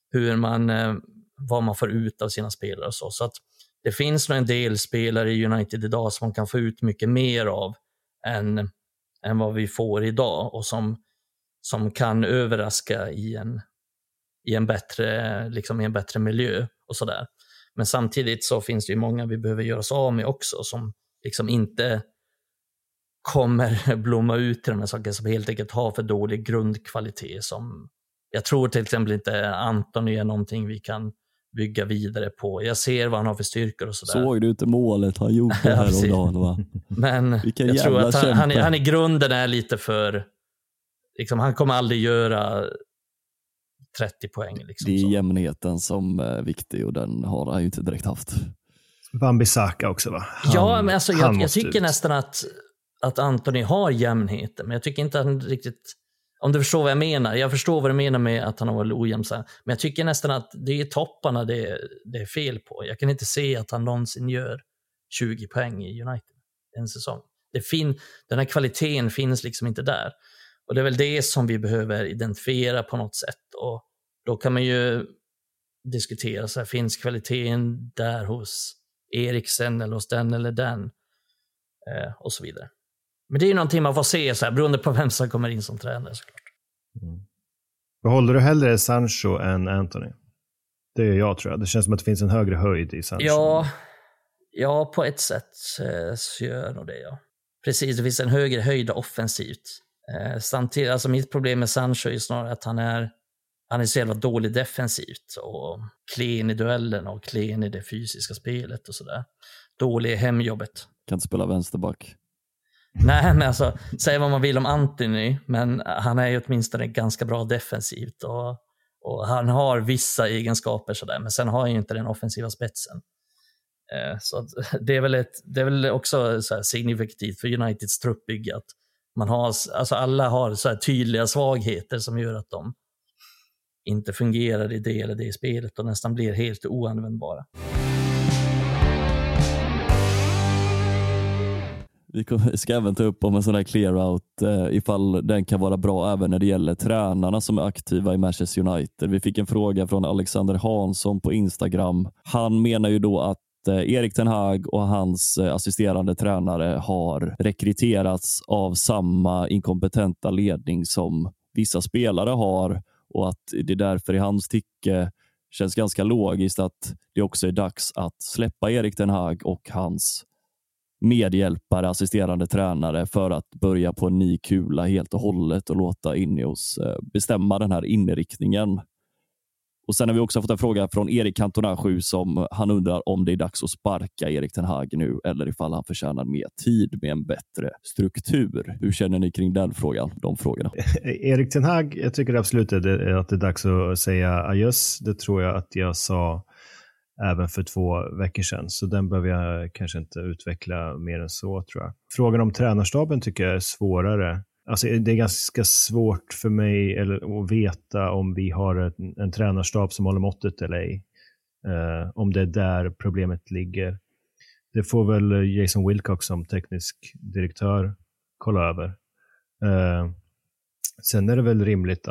vad man får ut av sina spelare och så. Så att det finns nog en del spelare i United idag som man kan få ut mycket mer av än vad vi får idag, och som kan överraska i en bättre miljö och sådär. Men samtidigt så finns det ju många vi behöver göra oss av med också, som liksom inte kommer blomma ut till de här sakerna, som helt enkelt har för dålig grundkvalitet. Som jag tror till exempel inte Anton är någonting vi kan bygga vidare på. Jag ser vad han har för styrkor och sådär. Såg du inte målet han gjorde här om dagen, va? Men jag tror att han i grunden är lite för liksom, han kommer aldrig göra 30 poäng. Liksom, det är jämnheten som är viktig, och den har han ju inte direkt haft. Wan-Bissaka också, va? Men alltså, jag tycker nästan att Antoni har jämnheten, men jag tycker inte att han riktigt, om du förstår vad jag menar. Jag förstår vad du menar med att han har varit ojämn, men jag tycker nästan att det är topparna det är fel på. Jag kan inte se att han någonsin gör 20 poäng i United en säsong. Den här kvaliteten finns liksom inte där. Och det är väl det som vi behöver identifiera på något sätt. Och då kan man ju diskutera, så här, finns kvaliteten där hos Eriksen eller hos den eller den? Och så vidare. Men det är ju någonting man får se, så här, beroende på vem som kommer in som tränare såklart. Behåller du hellre Sancho än Antony? Det är jag, tror jag. Det känns som att det finns en högre höjd i Sancho. Ja, Ja, på ett sätt så gör nog det, ja. Precis, det finns en högre höjda offensivt. Samtidigt, alltså mitt problem med Sancho är snarare att han är så jävla dålig defensivt och klen i duellen och klen i det fysiska spelet och sådär. Dålig i hemjobbet. Kan inte spela vänsterback. Nej, men alltså, säg vad man vill om Anthony, men han är ju åtminstone ganska bra defensivt och han har vissa egenskaper sådär, men sen har han ju inte den offensiva spetsen. Så det är väl också så här signifikativt för Uniteds truppbygge att man har, alltså alla har så här tydliga svagheter som gör att de inte fungerar i det eller det spelet och nästan blir helt oanvändbara. Vi ska även ta upp om en sån här clear-out ifall den kan vara bra även när det gäller tränarna som är aktiva i Manchester United. Vi fick en fråga från Alexander Hansson på Instagram. Han menar ju då att Erik Ten Hag och hans assisterande tränare har rekryterats av samma inkompetenta ledning som vissa spelare har och att det därför i hans tycke känns ganska logiskt att det också är dags att släppa Erik Ten Hag och hans medhjälpare, assisterande tränare för att börja på en ny kula helt och hållet och låta Ineos bestämma den här inriktningen. Och sen har vi också fått en fråga från Erik Cantona 7 som han undrar om det är dags att sparka Erik Ten Hag nu eller ifall han förtjänar mer tid med en bättre struktur. Hur känner ni kring de frågorna? Erik Ten Hag, jag tycker absolut att det är dags att säga adjöss. Det tror jag att jag sa även för 2 veckor sedan. Så den behöver jag kanske inte utveckla mer än så, tror jag. Frågan om tränarstaben tycker jag är svårare. Alltså det är ganska svårt för mig att veta om vi har en tränarstab som håller måttet eller ej. Om det är där problemet ligger. Det får väl Jason Wilcox som teknisk direktör kolla över. Sen är det väl rimligt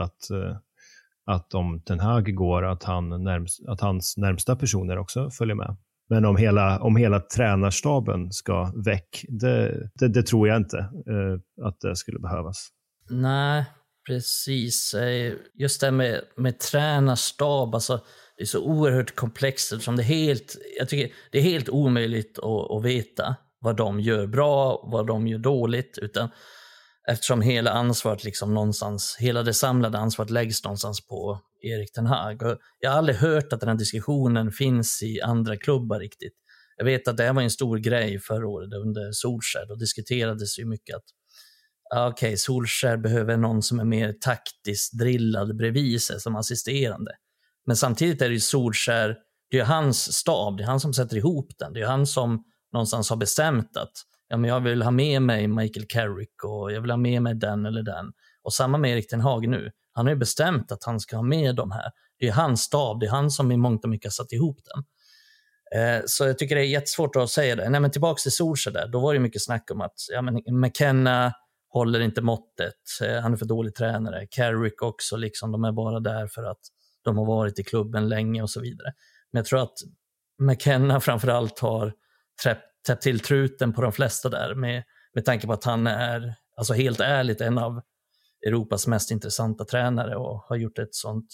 att om Ten Hag går att hans närmsta personer också följer med. Men om hela tränarstaben ska väck, det tror jag inte att det skulle behövas. Nej, precis. Just det med tränarstab, alltså, det är så oerhört komplext eftersom jag tycker det är helt omöjligt att veta vad de gör bra, vad de gör dåligt, utan eftersom hela ansvaret liksom någonstans, hela det samlade ansvaret läggs någonstans på Erik Ten Hag. Och jag har aldrig hört att den här diskussionen finns i andra klubbar riktigt. Jag vet att det här var en stor grej förra året under Solskjaer. Då diskuterades ju mycket att Solskjaer behöver någon som är mer taktiskt drillad bredvid sig som assisterande. Men samtidigt är det ju Solskjaer, det är hans stab, det är han som sätter ihop den. Det är han som någonstans har bestämt att men jag vill ha med mig Michael Carrick och jag vill ha med mig den eller den. Och samma med Erik Ten Hag nu. Han har ju bestämt att han ska ha med de här. Det är hans stab, det är han som i mångt och mycket har satt ihop den. Så jag tycker det är jättesvårt att säga det. Nej, men tillbaka till Solskjaer där, då var det mycket snack om att McKenna håller inte måttet. Han är för dålig tränare. Carrick också, liksom, de är bara där för att de har varit i klubben länge och så vidare. Men jag tror att McKenna framförallt har täppt till truten på de flesta där med tanke på att han är, alltså helt ärligt, en av Europas mest intressanta tränare och har gjort ett sånt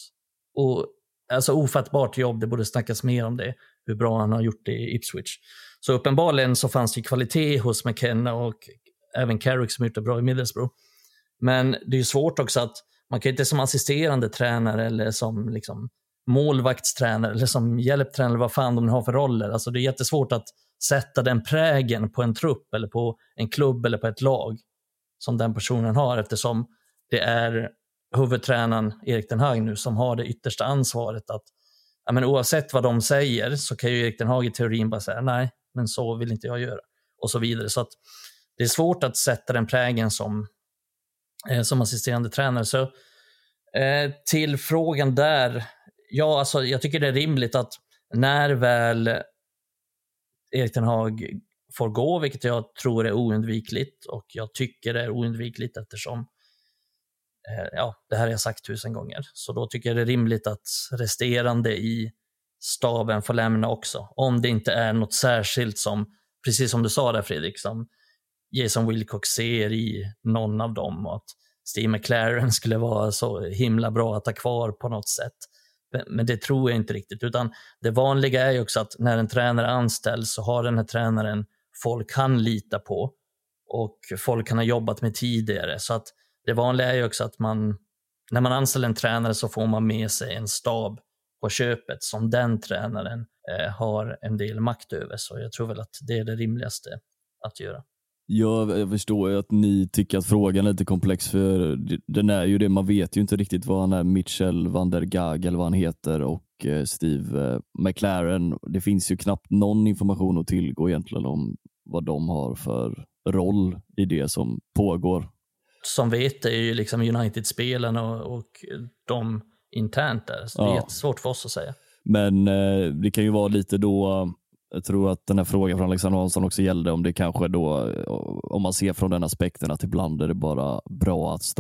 ofattbart jobb. Det borde snackas mer om det, hur bra han har gjort det i Ipswich. Så uppenbarligen så fanns det kvalitet hos McKenna och även Carrick som gjort det bra i Middlesbrough. Men det är ju svårt också att man kan inte som assisterande tränare eller som liksom målvaktstränare eller som hjälptränare, vad fan de har för roller. Alltså det är jättesvårt att sätta den prägen på en trupp eller på en klubb eller på ett lag som den personen har, eftersom det är huvudtränaren Erik Ten Hag nu som har det yttersta ansvaret att oavsett vad de säger så kan ju Erik Ten Hag i teorin bara säga nej, men så vill inte jag göra och så vidare. Så att det är svårt att sätta den prägen som assisterande tränare. Så till frågan där, ja, alltså jag tycker det är rimligt att när väl Erik Ten Hag får gå, vilket jag tror är oundvikligt och jag tycker det är oundvikligt eftersom det här har jag sagt 1000 gånger, så då tycker jag det är rimligt att resterande i staben får lämna också, om det inte är något särskilt som, precis som du sa där Fredrik, som Jason Wilcox ser i någon av dem och att Steve McLaren skulle vara så himla bra att ta kvar på något sätt. Men det tror jag inte riktigt, utan det vanliga är ju också att när en tränare anställs så har den här tränaren folk kan lita på och folk kan ha jobbat med tidigare. Så att det vanliga är ju också att när man anställer en tränare så får man med sig en stab på köpet som den tränaren har en del makt över. Så jag tror väl att det är det rimligaste att göra. Jag förstår ju att ni tycker att frågan är lite komplex, för den är ju det, man vet ju inte riktigt vad han är, Mitchell van der Gaag eller vad han heter, och Steve McLaren. Det finns ju knappt någon information att tillgå egentligen om vad de har för roll i det som pågår. Som vet är ju liksom United-spelarna och de internt där, så det är svårt för oss att säga. Men det kan ju vara lite då, jag tror att den här frågan från Alexander Hansson också gällde om det kanske då, om man ser från den aspekten att ibland är det bara bra att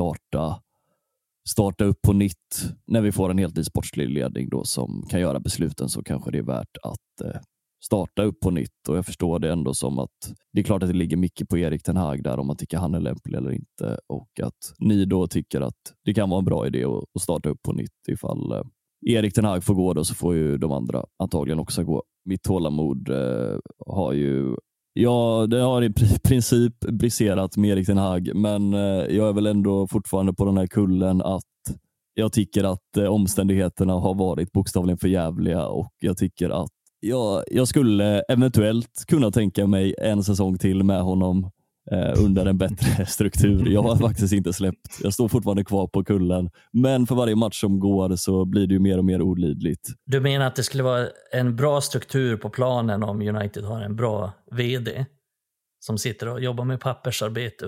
starta upp på nytt när vi får en helt ny sportslig ledning då som kan göra besluten, så kanske det är värt att starta upp på nytt. Och jag förstår det ändå som att det är klart att det ligger mycket på Erik ten Hag där, om man tycker han är lämplig eller inte, och att ni då tycker att det kan vara en bra idé att starta upp på nytt. Ifall Erik ten Hag får gå då, så får ju de andra antagligen också gå. Mitt tålamod har ju, det har i princip briserat med Erik ten Hag, men jag är väl ändå fortfarande på den här kullen att jag tycker att omständigheterna har varit bokstavligen för jävliga, och jag tycker att jag skulle eventuellt kunna tänka mig en säsong till med honom under en bättre struktur. Jag har faktiskt inte släppt. Jag står fortfarande kvar på kullen. Men för varje match som går så blir det ju mer och mer olidligt. Du menar att det skulle vara en bra struktur på planen om United har en bra vd som sitter och jobbar med pappersarbete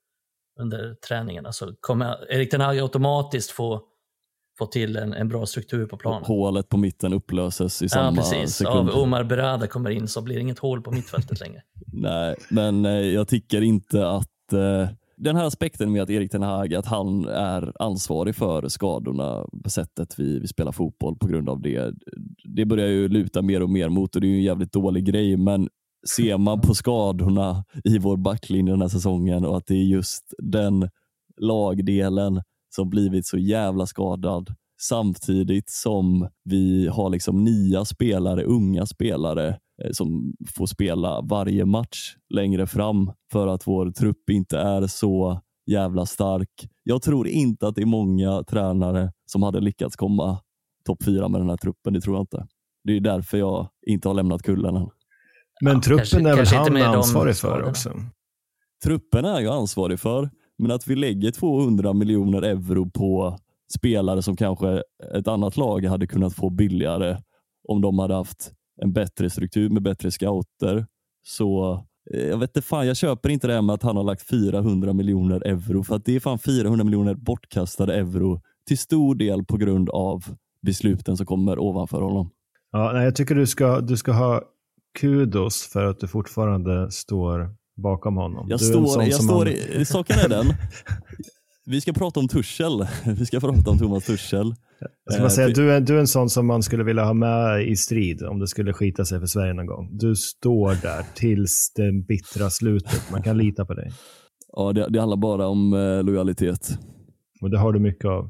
under träningarna, så kommer Erik ten Hag automatiskt få till en bra struktur på planen. Hålet på mitten upplöses i samma sekund. Av Omar Berada kommer in så blir det inget hål på mittfältet längre. Nej, men jag tycker inte att den här aspekten med att Erik ten Hag, att han är ansvarig för skadorna på sättet vi spelar fotboll på grund av det börjar ju luta mer och mer mot, och det är ju en jävligt dålig grej, men ser man på skadorna i vår backlinje den här säsongen, och att det är just den lagdelen som blivit så jävla skadad, samtidigt som vi har liksom unga spelare som får spela varje match längre fram för att vår trupp inte är så jävla stark. Jag tror inte att det är många tränare som hade lyckats komma topp 4 med den här truppen, det tror jag inte. Det är därför jag inte har lämnat kullen än. Men truppen är väl han ansvarig för också? Truppen är jag ansvarig för, men att vi lägger 200 miljoner euro på spelare som kanske ett annat lag hade kunnat få billigare om de hade haft en bättre struktur med bättre scouter. Så jag vet inte fan, jag köper inte det här med att han har lagt 400 miljoner euro, för att det är fan 400 miljoner bortkastade euro till stor del på grund av besluten som kommer ovanför honom. Ja, nej, jag tycker du ska ha kudos för att du fortfarande står bakom honom. Saken är den. Vi ska prata om Tuchel. Vi ska prata om Thomas Tuchel. Ska man säga, du är en sån som man skulle vilja ha med i strid om det skulle skita sig för Sverige någon gång. Du står där tills det bittra slutet. Man kan lita på dig. Ja, det handlar bara om lojalitet. Och det har du mycket av.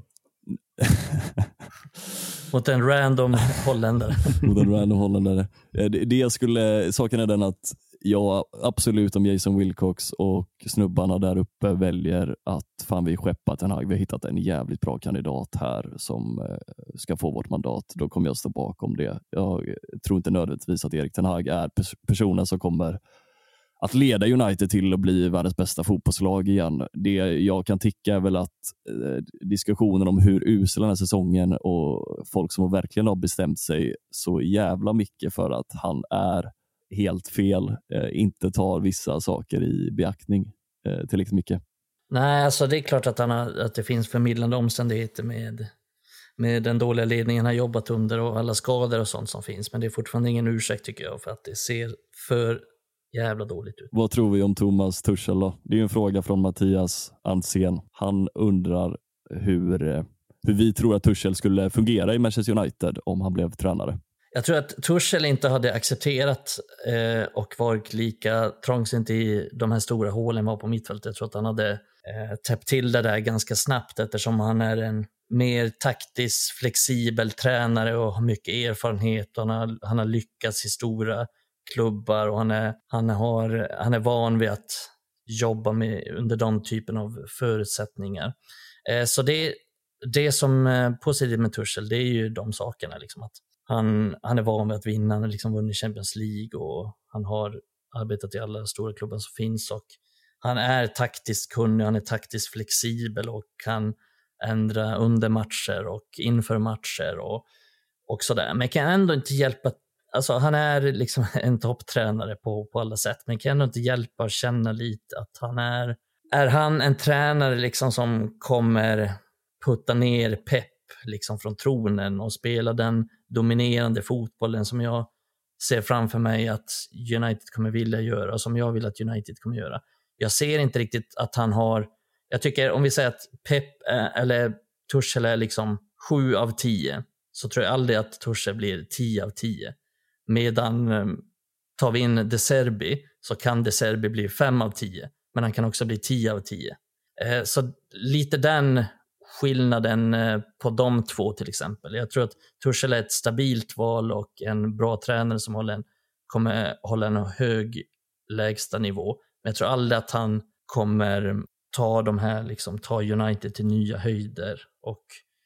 Mot en random holländare. Saken är den att jag absolut, om Jason Wilcox och snubbarna där uppe väljer att fan vi skeppat ten Hag, vi har hittat en jävligt bra kandidat här som ska få vårt mandat, då kommer jag stå bakom det. Jag tror inte nödvändigtvis att Erik ten Hag är personen som kommer att leda United till att bli världens bästa fotbollslag igen. Det jag kan tycka är väl att diskussionen om hur usel den här säsongen och folk som verkligen har bestämt sig så jävla mycket för att han är helt fel, inte tar vissa saker i beaktning tillräckligt mycket. Nej, alltså det är klart att det finns förmildrande omständigheter med den dåliga ledningen han har jobbat under och alla skador och sånt som finns, men det är fortfarande ingen ursäkt tycker jag för att det ser för jävla dåligt ut. Vad tror vi om Thomas Tuchel då? Det är en fråga från Mattias Ansén. Han undrar hur vi tror att Tuchel skulle fungera i Manchester United om han blev tränare. Jag tror att Tuchel inte hade accepterat och varit lika trångsynt i de här stora hålen var på mittfältet. Jag tror att han hade täppt till det där ganska snabbt eftersom han är mer taktiskt flexibel tränare och har mycket erfarenhet. Och han har lyckats i stora klubbar och han är van vid att jobba med under de typen av förutsättningar. Så det som är positivt med Tuchel, det är ju de sakerna liksom, att han är van vid att vinna, han har liksom vunnit Champions League och han har arbetat i alla stora klubbar som finns, och han är taktiskt kunnig, han är taktiskt flexibel och kan ändra under matcher och inför matcher och sådär. Men kan ändå inte hjälpa, alltså han är liksom en topptränare på alla sätt, men kan ändå inte hjälpa att känna lite att han är han en tränare liksom som kommer putta ner Pep liksom från tronen och spela den dominerande fotbollen som jag ser framför mig att United kommer vilja göra och som jag vill att United kommer göra. Jag ser inte riktigt att han har, jag tycker om vi säger att Pep eller Tuchel är liksom 7 av 10, så tror jag aldrig att Tuchel blir 10 av 10. Medan tar vi in De Zerbi så kan De Zerbi bli 5 av 10, men han kan också bli 10 av 10. Så lite den skillnaden på de två till exempel. Jag tror att Tuchel är ett stabilt val och en bra tränare som kommer hålla en hög lägsta nivå. Men jag tror aldrig att han kommer ta de här liksom, ta United till nya höjder och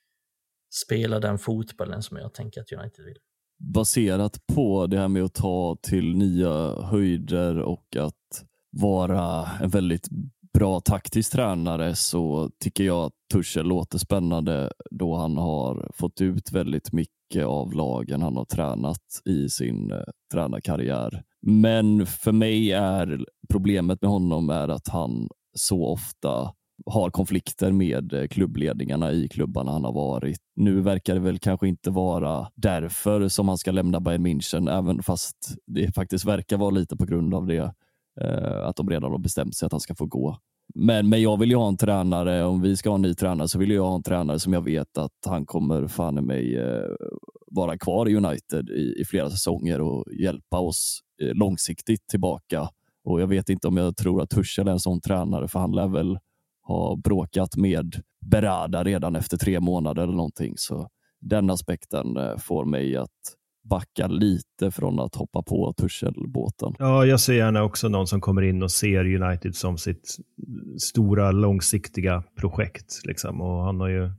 spela den fotbollen som jag tänker att United vill. Baserat på det här med att ta till nya höjder och att vara en väldigt bra taktisk tränare, så tycker jag att Tuchel låter spännande då han har fått ut väldigt mycket av lagen han har tränat i sin tränarkarriär. Men för mig är problemet med honom är att han så ofta har konflikter med klubbledningarna i klubbarna han har varit. Nu verkar det väl kanske inte vara därför som han ska lämna Bayern München, även fast det faktiskt verkar vara lite på grund av det, att de redan har bestämt sig att han ska få gå. Men jag vill ju ha en tränare, om vi ska ha en ny tränare så vill jag ha en tränare som jag vet att han kommer fan i mig vara kvar i United i flera säsonger och hjälpa oss långsiktigt tillbaka. Och jag vet inte om jag tror att Tuchel är en sån tränare, för han lär väl ha bråkat med Berada redan efter 3 månader eller någonting. Så den aspekten får mig att backa lite från att hoppa på Tuchel-båten. Ja, jag ser gärna också någon som kommer in och ser United som sitt stora långsiktiga projekt. Liksom. Och han har ju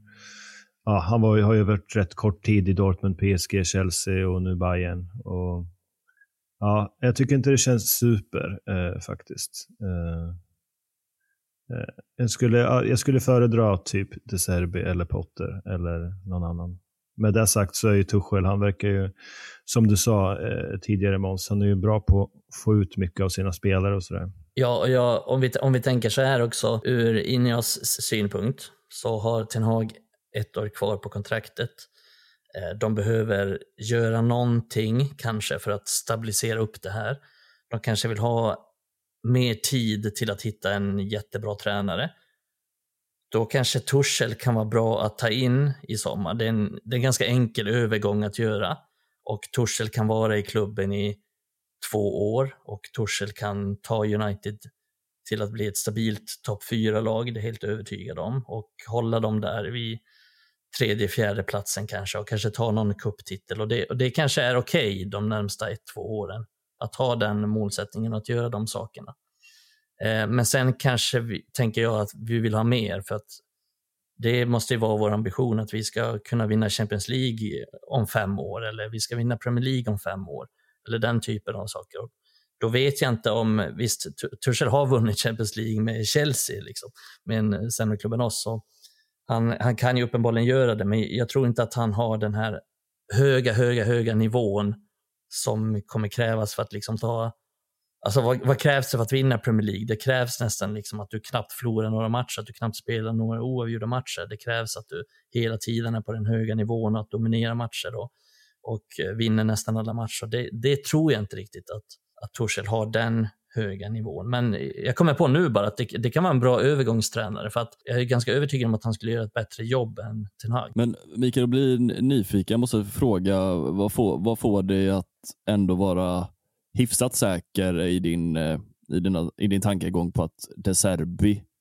har ju varit rätt kort tid i Dortmund, PSG, Chelsea och nu Bayern. Och ja, jag tycker inte det känns super faktiskt. Jag skulle föredra typ De Zerbi eller Potter eller någon annan. Med det sagt så är ju Tuchel, han verkar ju, som du sa tidigare Måns, han är ju bra på att få ut mycket av sina spelare och sådär. Ja, om vi tänker så här också, ur Ineos synpunkt så har Ten Hag 1 år kvar på kontraktet. De behöver göra någonting kanske för att stabilisera upp det här. De kanske vill ha mer tid till att hitta en jättebra tränare. Då kanske Tuchel kan vara bra att ta in i sommar. Det är en ganska enkel övergång att göra. Och Tuchel kan vara i klubben i 2 år. Och Tuchel kan ta United till att bli ett stabilt topp 4-lag. Det är helt övertygad om. Och hålla dem där vid 3:e, 4:e platsen kanske. Och kanske ta någon kupptitel. Och det kanske är okej de närmsta 1-2 åren. Att ha den målsättningen och att göra de sakerna. Men sen kanske tänker jag att vi vill ha mer, för att det måste ju vara vår ambition att vi ska kunna vinna Champions League om 5 år, eller vi ska vinna Premier League om 5 år, eller den typen av saker. Då vet jag inte om, visst Tuchel har vunnit Champions League med Chelsea liksom, med en sämre klubb än oss, så han kan ju uppenbarligen göra det, men jag tror inte att han har den här höga nivån som kommer krävas för att liksom ta. Alltså vad krävs det för att vinna Premier League? Det krävs nästan liksom att du knappt förlorar några matcher, att du knappt spelar några oavgjorda matcher. Det krävs att du hela tiden är på den höga nivån, att dominera matcher och vinner nästan alla matcher. Det tror jag inte riktigt att Tuchel har den höga nivån. Men jag kommer på nu bara att det kan vara en bra övergångstränare, för att jag är ganska övertygad om att han skulle göra ett bättre jobb än Ten Hag. Men Mikael, blir nyfiken. Jag måste fråga, vad får det att ändå vara hyfsat säker i din tankegång på att De Zerbi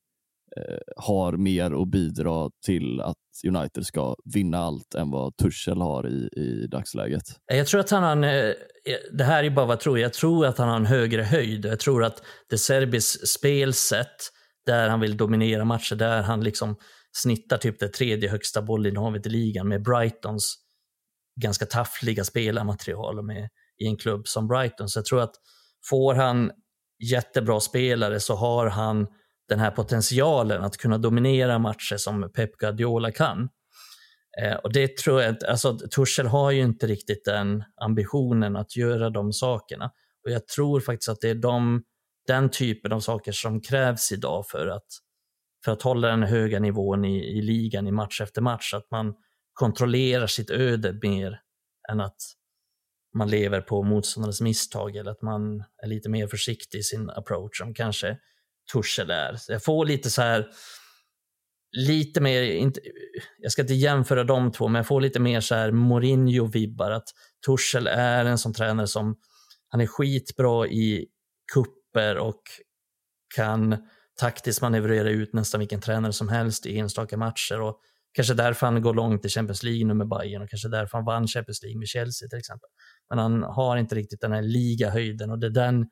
har mer att bidra till att United ska vinna allt än vad Tuchel har i dagsläget. Jag tror att han har det här är bara vad jag tror. Jag tror att han har en högre höjd. Jag tror att De Zerbis spelsätt där han vill dominera matcher, där han liksom snittar typ det 3:e högsta bollinnehavet i ligan med Brightons ganska taffliga spelarmaterial med i en klubb som Brighton. Så jag tror att får han jättebra spelare så har han den här potentialen att kunna dominera matcher som Pep Guardiola kan. Och det tror jag, alltså Tuchel har ju inte riktigt den ambitionen att göra de sakerna. Och jag tror faktiskt att det är den typen av saker som krävs idag för att hålla den höga nivån i ligan i match efter match. Att man kontrollerar sitt öde mer än att man lever på motståndarens misstag, eller att man är lite mer försiktig i sin approach som kanske Tuchel är. Så jag får lite så här, lite mer, jag ska inte jämföra de två, men jag får lite mer så här Mourinho-vibbar, att Tuchel är en sån tränare som han är skitbra i kupper och kan taktiskt manövrera ut nästan vilken tränare som helst i enstaka matcher, och kanske därför han går långt i Champions League nu med Bayern, och kanske därför han vann Champions League med Chelsea till exempel. Men han har inte riktigt den här ligahöjden, och det är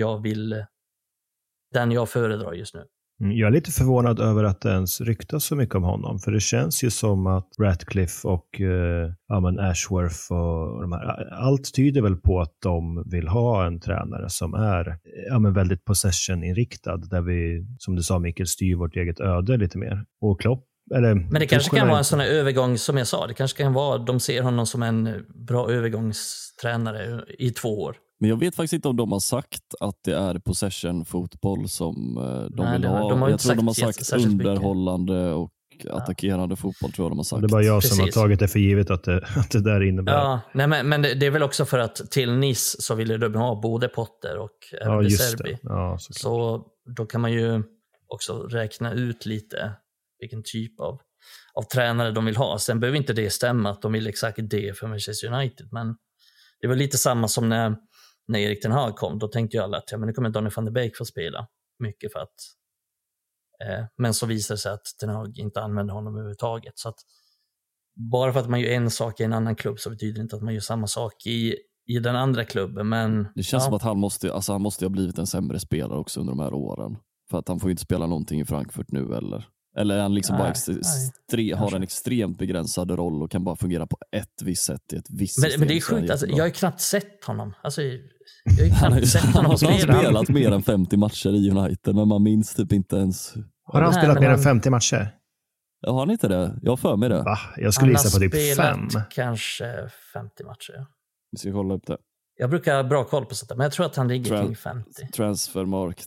den jag föredrar just nu. Jag är lite förvånad över att det ens ryktas så mycket om honom, för det känns ju som att Ratcliffe och Ashworth och de här, allt tyder väl på att de vill ha en tränare som är väldigt possession-inriktad, där vi, som du sa Mikael, styr vårt eget öde lite mer. Och Klopp, men det kanske kan vara en sån här övergång, som jag sa, det kanske kan vara, de ser honom som en bra övergångstränare i 2 år. Men jag vet faktiskt inte om de har sagt att det är possession-fotboll som de vill ha. Jag tror de har sagt underhållande och attackerande fotboll, tror jag de har sagt. Det är bara jag som har tagit det för givet att det där innebär. Ja, nej, men det är väl också för att till Nice så ville de ha både Potter och även De Zerbi. Ja, så då kan man ju också räkna ut lite vilken typ av tränare de vill ha. Sen behöver inte det stämma att de vill exakt det för Manchester United, men det var lite samma som när Erik Ten Hag kom. Då tänkte ju alla att nu kommer Donny van de Beek få spela mycket, för att men så visade det sig att Ten Hag inte använde honom överhuvudtaget. Så att bara för att man gör en sak i en annan klubb så betyder det inte att man gör samma sak i den andra klubben. Men det känns som att han måste ha blivit en sämre spelare också under de här åren, för att han får inte spela någonting i Frankfurt nu, eller han liksom har en extremt begränsad roll och kan bara fungera på ett visst sätt i ett visst system. Men det är sjukt, alltså, jag har knappt sett honom. Alltså, jag har knappt sett honom spela. Han har spelat mer än 50 matcher i United, men man minns typ inte ens. Har han spelat mer än 50 matcher? Ja, har han inte det? Jag har för mig det. Va? Jag skulle gissa på typ 5. Kanske 50 matcher. Ja. Vi ska kolla upp det. Jag brukar ha bra koll på sånt, men jag tror att han ligger kring 50. Transfermarkt.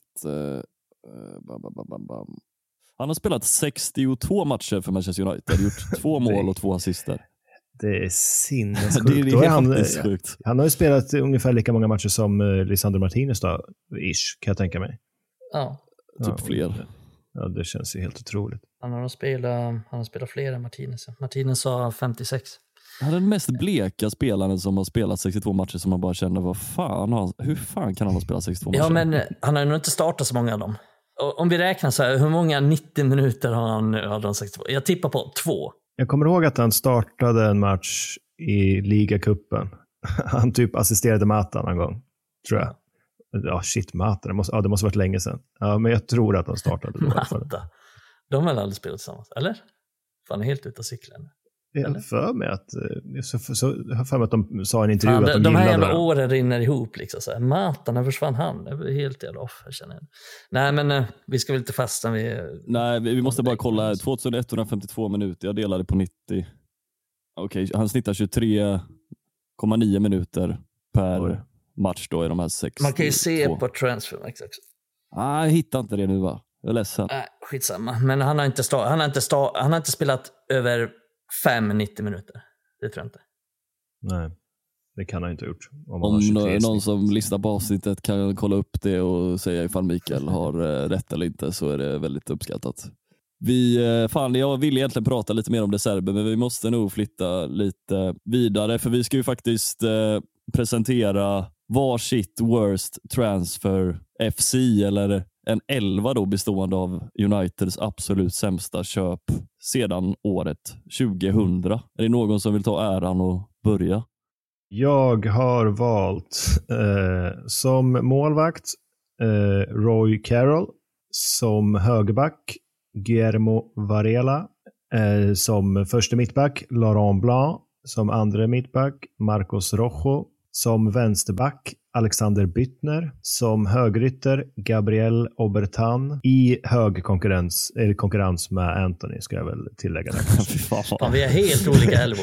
Han har spelat 62 matcher för Manchester United, gjort 2 mål och 2 assister. Det är sinnessjukt. Det är sjukt. Han har ju spelat ungefär lika många matcher som Lisandro Martinez då, kan jag tänka mig. Ja. Typ fler. Ja, det känns ju helt otroligt. Han har spelat fler än Martinez. Martinez har 56. Han är den mest bleka spelaren som har spelat 62 matcher, som man bara känner, hur fan kan han ha spelat 62 matcher? Ja, men han har nog inte startat så många av dem. Om vi räknar så här, hur många 90 minuter har han av de 62? Jag tippar på 2. Jag kommer ihåg att han startade en match i ligacupen. Han typ assisterade Mata någon gång, tror jag. Ja, Mata. Det måste varit länge sedan. Ja, men jag tror att han startade då. Mata. De har aldrig spelat tillsammans, eller? För han är helt ute av cykeln. Jag för mig att de sa i en intervju att de här jävla åren rinner ihop liksom så här. Mata, när försvann han? Det är helt jävla off, jag känner. Nej, men vi ska väl inte fastna vid. Nej, vi måste bara kolla här. 2152 minuter, jag delade på 90. Okej, han snittar 23,9 minuter per match då i de här 6. Man kan ju se på Transfermarkt också. Jag hittar inte det nu, va? Jag är ledsen. Skitsamma, men han har inte spelat över 5-90 minuter. Det tror jag inte. Nej, det kan han inte ha gjort. Om någon som lyssnar på avsnittet kan kolla upp det och säga ifall Mikael har rätt eller inte, så är det väldigt uppskattat. Jag vill egentligen prata lite mer om De Zerbi, men vi måste nog flytta lite vidare, för vi ska ju faktiskt presentera varsitt worst transfer FC eller en 11 då bestående av Uniteds absolut sämsta köp sedan året 2000. Är det någon som vill ta äran och börja? Jag har valt som målvakt Roy Carroll, som högerback Guillermo Varela, som första mittback Laurent Blanc, som andra mittback Marcos Rojo, som vänsterback Alexander Büttner, som högerytter Gabriel Obertan, i hög konkurrens med Anthony, ska jag väl tillägga. Fan, vi är helt olika älvor.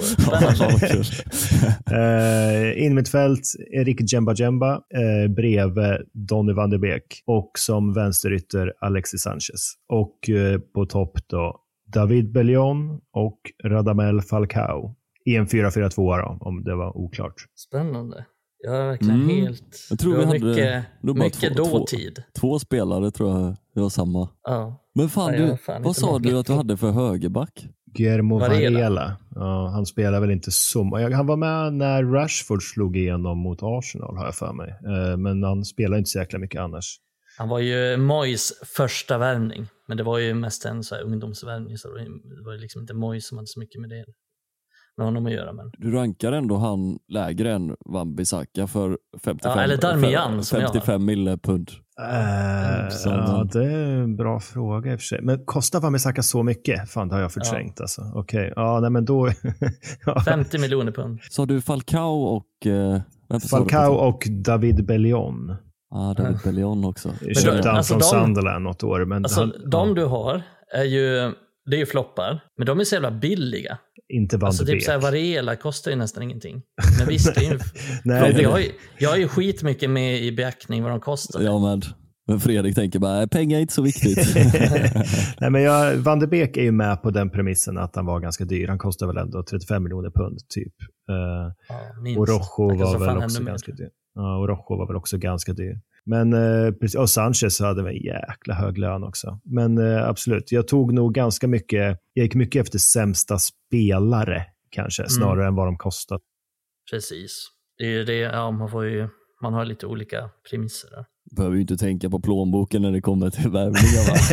Inmittfält Erik Djemba bredvid Donny van de Beek, och som vänsterytter Alexis Sanchez. Och på topp då David Bellion och Radamel Falcao i en 4-4-2 då, om det var oklart. Spännande. Jag är verkligen helt... Jag tror vi hade mycket dåtid. Två spelare tror jag det var samma. Ja. Men fan, vad sa du att du hade för högerback? Guillermo Varela. Ja, han spelar väl inte så... Han var med när Rashford slog igenom mot Arsenal, har jag för mig. Men han spelar inte så jäkla mycket annars. Han var ju Moyes första värvning. Men det var ju mest en så här ungdomsvärvning. Så det var liksom inte Moyes som hade så mycket med det med honom att göra. Men... Du rankar ändå han lägre än Wan-Bissaka för 55, eller Darmian, 55 mille pund. Ja, det är en bra fråga i och för sig. Men kostar Wan-Bissaka så mycket? Fan, det har jag förträngt alltså. Okej. Ja, nej men då... 50 miljoner pund. Så du Falcao och... Falcao och David Bellion. Ja, David Bellion också. Köpte han från Sunderland något år. Men de du har är ju... Det är ju floppar, men de är så jävla billiga. Inte Van de Beek. Typ såhär Varela kostar ju nästan ingenting. Men visst, det är ju... Nej, jag är ju skitmycket med i beaktning vad de kostar. Ja, men Fredrik tänker bara, pengar är inte så viktigt. Nej, men Van de Beek är ju med på den premissen att han var ganska dyr. Han kostar väl ändå 35 miljoner pund typ. Och Rojo var väl också ganska dyr. Ja, och Rojo var väl också ganska dyr. Men och Sanchez hade en jäkla hög lön också. Men absolut, jag tog nog ganska mycket, jag gick mycket efter sämsta spelare kanske, snarare än vad de kostat. Precis. Det är ju det, ja, man har lite olika premisser där. Behöver ju inte tänka på plånboken när det kommer till värvningar, va?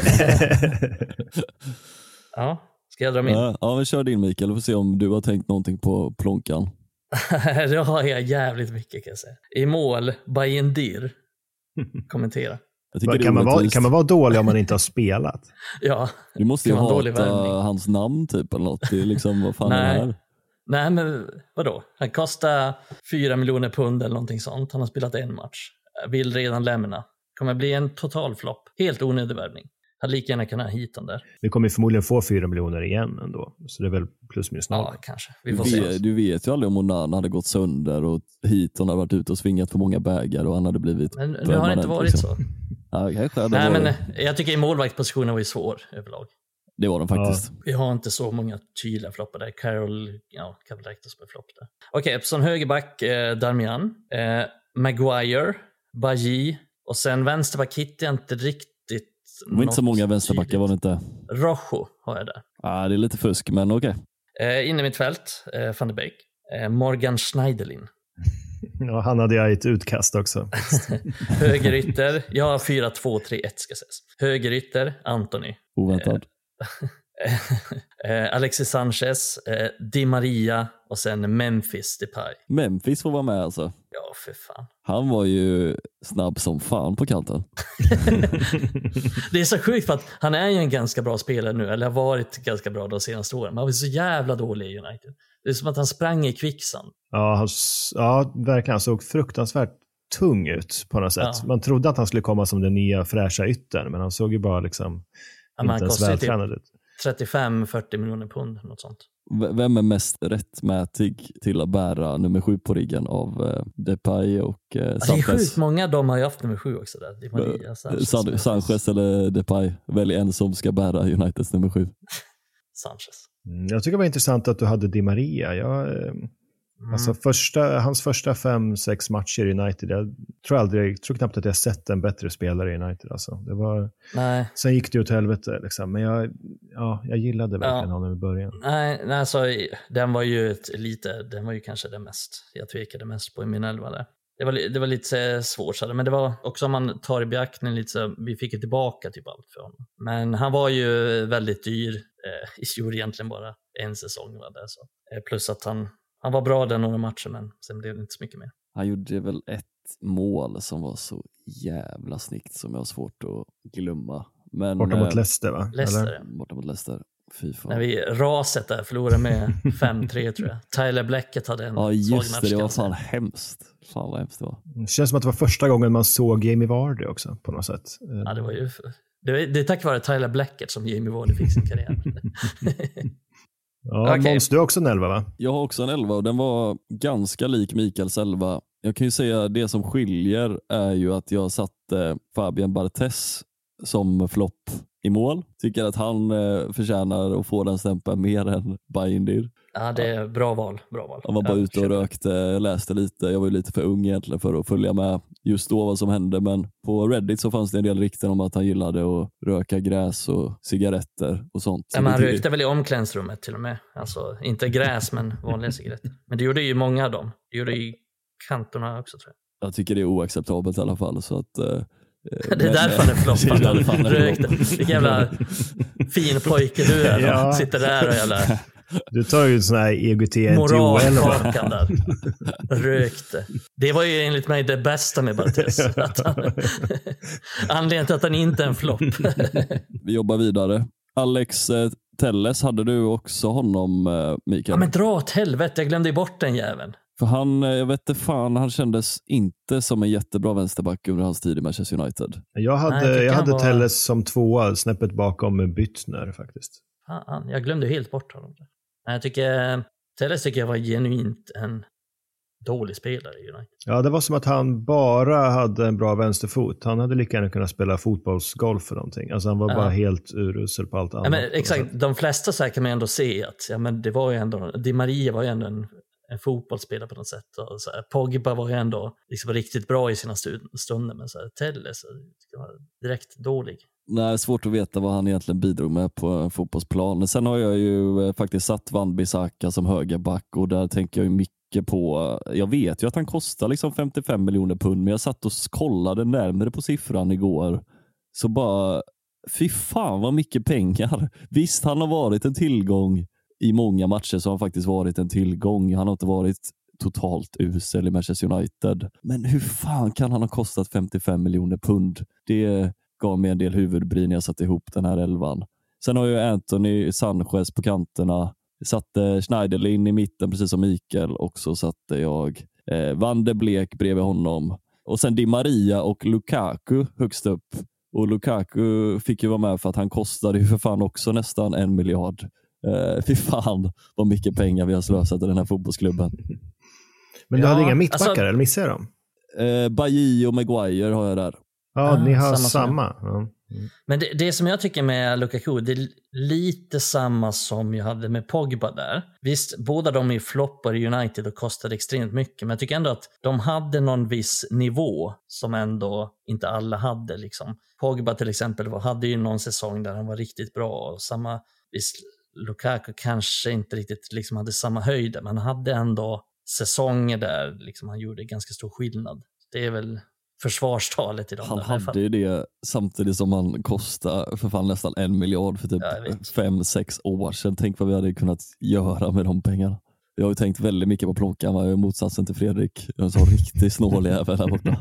Ja, ska jag dra min? Ja, men kör din Mikael och får se om du har tänkt någonting på plånkan. Det har jag jävligt mycket, kan jag säga. I mål, Bayendir. Kommentera. Kan man vara dålig om man inte har spelat? Ja. Du måste ju hata hans namn typ eller något. Det är liksom, vad fan är det här? Nej, men vadå? Han kostar 4 miljoner pund eller någonting sånt. Han har spelat en match. Vill redan lämna. Kommer bli en totalflopp. Helt onödig värvning. Hade lika gärna kunnat hit den där. Vi kommer förmodligen få 4 miljoner igen ändå. Så det är väl plus minus noll. Ja, kanske. Vi får se. Du vet ju aldrig om Onana hade gått sönder och Heaton hade varit ute och svingat för många bägar och han hade blivit... Men nu har det inte varit liksom. Så. Ja, kanske. Nej, men jag tycker i målvaktspositionen var ju svår överlag. Det var de faktiskt. Ja. Vi har inte så många tydliga floppar där. Carroll, kan väl räknas med flopp där. Okej, som högerback Darmian. Maguire, Bajy och sen vänsterback hittar jag inte riktigt. Det var inte så många vänsterbackar, var det inte? Rojo har jag där. Ja, det är lite fusk, men okej. Inne i mitt fält, Van de Beek. Morgan Schneiderlin. Ja, han hade jag i ett utkast också. Högerytter, jag har 4-2-3-1 ska sägas. Högerytter, Anthony. Oväntad. Alexis Sanchez, Di Maria och sen Memphis Depay. Memphis får vara med alltså. Ja, för fan. Han var ju snabb som fan på kanten. Det är så sjukt för att han är ju en ganska bra spelare nu, eller har varit ganska bra de senaste åren. Men han var så jävla dålig i United. Det är som att han sprang i kvicksand. Ja, verkligen. Han såg fruktansvärt tung ut på något sätt. Ja. Man trodde att han skulle komma som den nya fräscha yttern, men han såg ju bara liksom inte ens vältränad ut. 35-40 miljoner pund, något sånt. Vem är mest rättmätig till att bära nummer 7 på riggen av Depay och Sanchez? Det är sjukt många, de har ju haft nummer 7 också där. Di Maria, Sanchez eller Depay. Välj en som ska bära Uniteds nummer 7. Sanchez. Jag tycker det var intressant att du hade Di Maria. Alltså hans första 5-6 matcher i United, jag tror knappt att jag sett en bättre spelare i United. Alltså. Det var, sen gick det åt helvete. Liksom. Men jag gillade verkligen honom i början. Nej, alltså, den var ju kanske det mest, jag tvekade mest på i min 11 där. det var lite svårt. Men det var också, om man tar i beaktning lite så, vi fick ju tillbaka typ allt för honom. Men han var ju väldigt dyr. Gjorde egentligen bara en säsong. Var det, så. Plus att han var bra den några matcher, men sen blev det inte så mycket mer. Han gjorde väl ett mål som var så jävla snyggt som jag har svårt att glömma. Men, borta mot Leicester, va? Leicester, ja. Borta mot Leicester. När vi raset där förlorade med 5-3 tror jag. Tyler Blackett hade en svag match. Det var fan hemskt. Fan vad hemskt det var. Det känns som att det var första gången man såg Jamie Vardy också på något sätt. Ja, det var ju... Det är tack vare Tyler Blackett som Jamie Vardy fick sin karriär. Ja, okay. Måns, du har också en 11, va? Jag har också en 11 och den var ganska lik Mikaels 11. Jag kan ju säga det som skiljer är ju att jag satte Fabian Barthez som flopp i mål. Tycker att han förtjänar att få den stämpeln mer än Bayindir. Ja, det är bra val. Han var bara ute och rökte, läste lite. Jag var ju lite för ung egentligen för att följa med just då vad som hände. Men på Reddit så fanns det en del rykten om att han gillade att röka gräs och cigaretter och sånt. Ja, man rökte väl i omklädningsrummet till och med. Alltså inte gräs men vanliga cigaretter. Men det gjorde ju många av dem. Det gjorde ju kantorna också tror jag. Jag tycker det är oacceptabelt i alla fall. Så att... det är därför han är flopp. Han rökte. Vilken jävla fin pojke du är. Ja. Sitter där och jävla... Du tar ju en sån här EGT moralkakan där. Rökte. Det var ju enligt mig det bästa med Barthez. Anledningen till att han inte är en flopp. Vi jobbar vidare. Alex Telles, hade du också honom, Mikael? Ja, men dra åt helvete. Jag glömde bort den jäveln. För jag vet inte fan, han kändes inte som en jättebra vänsterback under hans tid i Manchester United. Jag hade Telles som 2, snäppet bakom Byttner faktiskt. Jag glömde helt bort honom. Telles tycker jag var genuint en dålig spelare i United. Ja, det var som att han bara hade en bra vänsterfot. Han hade lika gärna kunnat spela fotbollsgolf för någonting. Alltså han var bara helt urusel på allt annat. Ja, men exakt, de flesta så här kan man ändå se att det var ju ändå, Di Maria var ju ändå en fotbollsspelare på något sätt. Och så här, Pogba var ju ändå liksom riktigt bra i sina stunder, men så här, Telles var direkt dålig. Nej, svårt att veta vad han egentligen bidrog med på en fotbollsplan. Sen har jag ju faktiskt satt Van Bissaka som högerback och där tänker jag ju mycket på, jag vet ju att han kostar liksom 55 miljoner pund, men jag satt och kollade närmare på siffran igår. Så bara, fy fan vad mycket pengar. Visst, han har varit en tillgång i många matcher, så har han faktiskt varit en tillgång. Han har inte varit totalt usel i Manchester United. Men hur fan kan han ha kostat 55 miljoner pund? Det gav mig en del huvudbry när jag satte ihop den här 11. Sen har jag Anthony Sanchez på kanterna. Satte Schneiderlin i mitten precis som Mikael. Och så satte jag Van de Beek bredvid honom. Och sen Di Maria och Lukaku högst upp. Och Lukaku fick ju vara med för att han kostade ju för fan också nästan 1 miljard. Fy fan vad mycket pengar vi har slösat i den här fotbollsklubben. Men du hade inga mittbackar, eller missade jag dem? Bailly och Maguire har jag där. Ja, ni har samma. Ja. Mm. Men det som jag tycker med Lukaku, det är lite samma som jag hade med Pogba där. Visst, båda de är floppar i United och kostade extremt mycket, men jag tycker ändå att de hade någon viss nivå som ändå inte alla hade. Liksom. Pogba till exempel hade ju någon säsong där han var riktigt bra, och samma, visst, Lukaku kanske inte riktigt liksom hade samma höjd, men han hade ändå säsonger där liksom han gjorde ganska stor skillnad. Det är väl försvarstalet i dem. Han hade ju det samtidigt som han kostade för fan nästan 1 miljard för typ 5-6 år sedan. Tänk vad vi hade kunnat göra med de pengarna. Jag har ju tänkt väldigt mycket på plånkan. Jag är motsatsen till Fredrik. Jag är en sån riktigt snålig även där borta.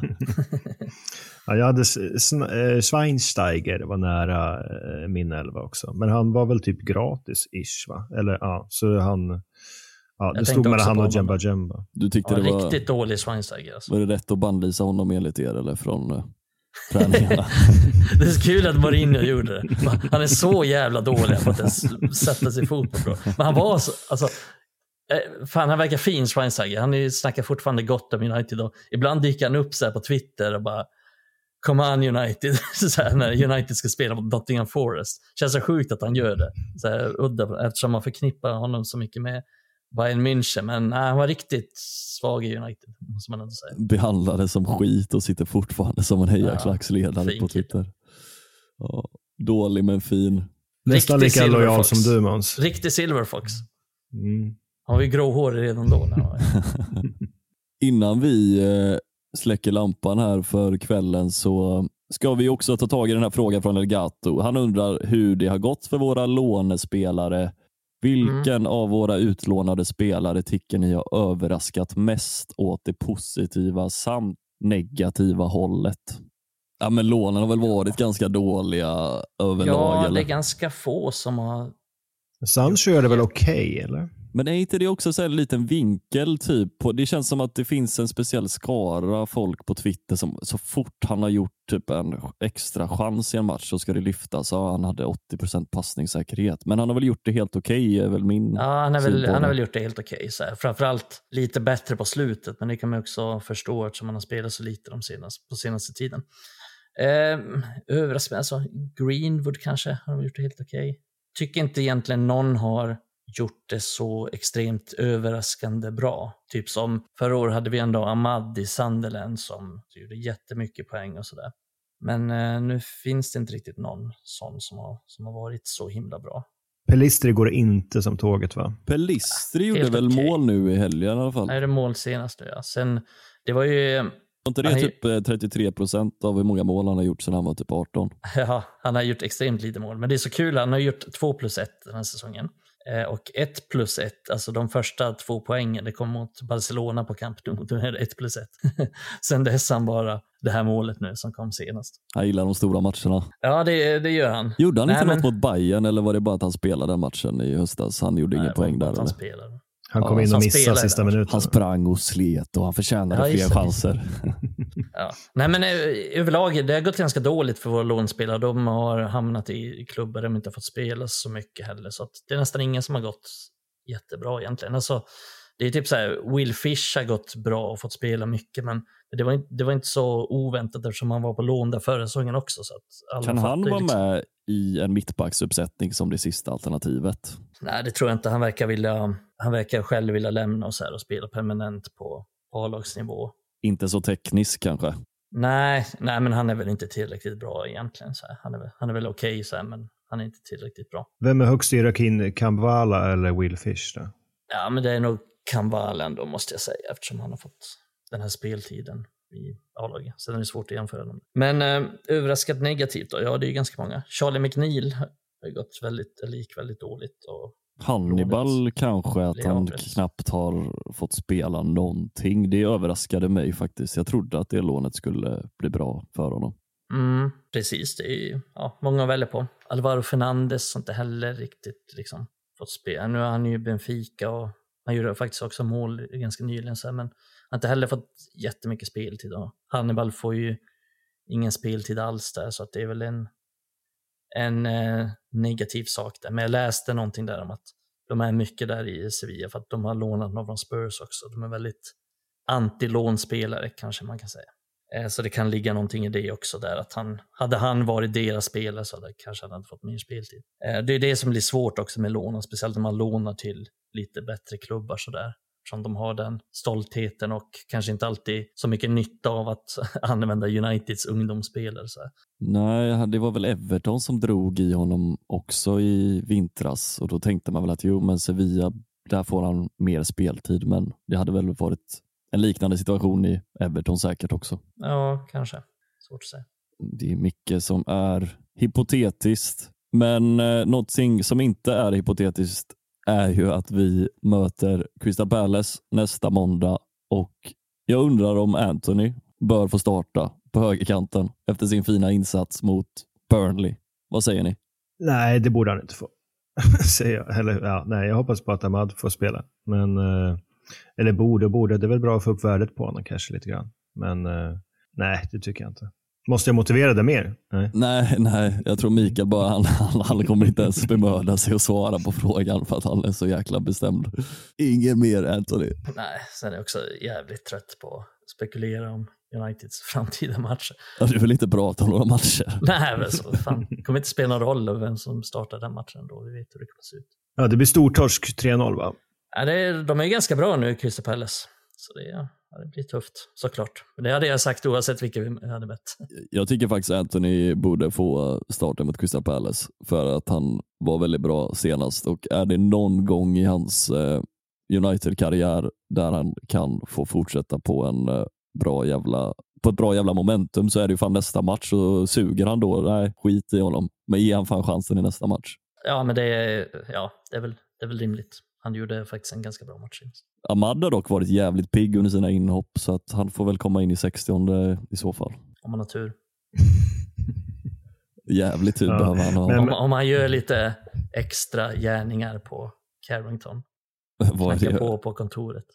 Ja, jag hade Schweinsteiger var nära min 11 också. Men han var väl typ gratis-ish, va? Eller ja, så han... Ja, det stod mellan han och Jemba. Du tyckte det var riktigt dålig Schweinsteiger. Alltså. Var det rätt att bandlysa honom enligt er eller från träningarna? Det är så kul att Mourinho gjorde det. Han är så jävla dålig för att ens sätta sig fotboll bra. Men han var alltså fan, han verkar fin Schweinsteiger. Han snackar fortfarande gott om United och ibland dyker han upp så här på Twitter och bara come on United, så här, när United ska spela mot Nottingham Forest. Känns så sjukt att han gör det. Så här, udda, eftersom man förknippar honom så mycket med Bayern München, men han var riktigt svag i United, måste man ändå säga. Behandlade som skit och sitter fortfarande som en hejaklacksledare på Twitter. Ja, dålig men fin. Nästan lika lojal som du, Måns. Riktig Silverfox. Han var ju gråhårig redan då. Innan vi släcker lampan här för kvällen så ska vi också ta tag i den här frågan från Elgato. Han undrar hur det har gått för våra lånespelare. Vilken av våra utlånade spelare tycker ni har överraskat mest åt det positiva samt negativa hållet? Ja, men lånen har väl varit ganska dåliga överlag. Ja, eller? det är ganska få som har... Sancho är det väl okej, eller? Men är inte det också så här en liten vinkel typ på, det känns som att det finns en speciell skara folk på Twitter som så fort han har gjort typ en extra chans i en match så ska det lyftas. Ja, han hade 80% passningssäkerhet, men han har väl gjort det helt okej, är väl min. Ja, han har väl gjort det helt okej. Framförallt lite bättre på slutet, men det kan man också förstå eftersom han har spelat så lite på senaste tiden. Överraskande, alltså Greenwood kanske har gjort det helt okej. Tycker inte egentligen någon har gjort det så extremt överraskande bra. Typ som förra år hade vi ändå Ahmad i Sunderland som gjorde jättemycket poäng och sådär. Men nu finns det inte riktigt någon sån som har varit så himla bra. Pelistri går inte som tåget, va? Pelistri gjorde väl mål nu i helgen i alla fall. Nej, det är mål senast nu, ja. Sen, det var ju... Var inte det typ 33% av hur många mål han har gjort sedan han var typ 18? Ja, han har gjort extremt lite mål. Men det är så kul, han har gjort 2+1 den här säsongen. Och 1+1, alltså de första 2 poängen, det kom mot Barcelona på Camp Nou, då är det 1+1. Sen dess han bara det här målet nu som kom senast. Han gillar de stora matcherna. Ja, det gör han. Gjorde han inte något mot Bayern, eller var det bara att han spelade den matchen i höstas? Han gjorde ingen poäng där. Han spelade. Han kom in och missade sista minuten. Han sprang och slet och han förtjänade fler chanser. Ja. Nej, men överlag, det har gått ganska dåligt för våra lånspelare. De har hamnat i klubbar där de inte har fått spela så mycket heller. Så att det är nästan ingen som har gått jättebra egentligen. Alltså, det är typ så här, Will Fish har gått bra och fått spela mycket, men det var inte så oväntat eftersom han var på lån där förra säsongen också. Så att alla kan han vara med i en mittbacksuppsättning som det sista alternativet? Nej, det tror jag inte. Han verkar själv vilja lämna och, så här, och spela permanent på A-lagsnivå. Inte så teknisk kanske? Nej, men han är väl inte tillräckligt bra egentligen. Så här. Han är väl okej, så här, men han är inte tillräckligt bra. Vem är högst i hierarkin? Kambala eller Will Fish då? Ja, men det är nog Kambala ändå, måste jag säga, eftersom han har fått den här speltiden i A-laget. Sen är det svårt att jämföra dem. Men överraskat negativt då? Ja, det är ju ganska många. Charlie McNeil har gått väldigt dåligt. Och Hannibal kanske, att han knappt har fått spela någonting. Det överraskade mig faktiskt. Jag trodde att det lånet skulle bli bra för honom. Precis, det är många väljer på. Alvaro Fernandes har inte heller riktigt fått spela. Nu är han ju Benfica och han gjorde faktiskt också mål ganska nyligen, så här, men har inte heller fått jättemycket speltid. Hannibal får ju ingen speltid alls där, så att det är väl en negativ sak där. Men jag läste någonting där om att de är mycket där i Sevilla för att de har lånat någon från Spurs också. De är väldigt anti-lånspelare, kanske man kan säga. Så det kan ligga någonting i det också där, att hade han varit deras spelare så kanske han hade fått mer speltid. Det är det som blir svårt också med lån, speciellt när man lånar till lite bättre klubbar sådär. Som de har den stoltheten och kanske inte alltid så mycket nytta av att använda Uniteds ungdomsspelare. Så. Nej, det var väl Everton som drog i honom också i vintras. Och då tänkte man väl att men Sevilla, där får han mer speltid. Men det hade väl varit en liknande situation i Everton säkert också. Ja, kanske. Svårt att säga. Det är mycket som är hypotetiskt. Men någonting som inte är hypotetiskt är ju att vi möter Crystal Palace nästa måndag, och jag undrar om Anthony bör få starta på högerkanten efter sin fina insats mot Burnley. Vad säger ni? Nej, det borde han inte få. Jag hoppas på att Ahmad får spela. Men, eller borde. Det är väl bra att få upp värdet på honom kanske lite grann. Men nej, det tycker jag inte. Måste jag motivera det mer? Nej. Jag tror Mikael bara han kommer inte ens bemöda sig och svara på frågan för att han är så jäkla bestämd. Ingen mer, Anthony. Nej, sen är jag också jävligt trött på att spekulera om Uniteds framtida matcher. Ja, du vill inte prata om några matcher. Nej, men så fan. Det kommer inte spela någon roll vem som startar den matchen då. Vi vet hur det kommer se ut. Ja, det blir stortorsk 3-0, va? Ja, de är ganska bra nu, Crystal Palace. Så det blir tufft, såklart. Men det hade jag sagt oavsett vilka vi hade mött. Jag tycker faktiskt att Anthony borde få starta mot Crystal Palace för att han var väldigt bra senast. Och är det någon gång i hans United-karriär där han kan få fortsätta på en på ett bra jävla momentum så är det ju fan nästa match och suger han då, nej, skit i honom. Men ger han fan chansen i nästa match. Ja, men det är väl rimligt. Han gjorde faktiskt en ganska bra match. Ahmad har dock varit jävligt pigg under sina inhopp så att han får väl komma in i 60:e i så fall. Om man har tur. Jävligt tur behöver han ha. Om han gör lite extra gärningar på Carrington. Knackar på kontoret.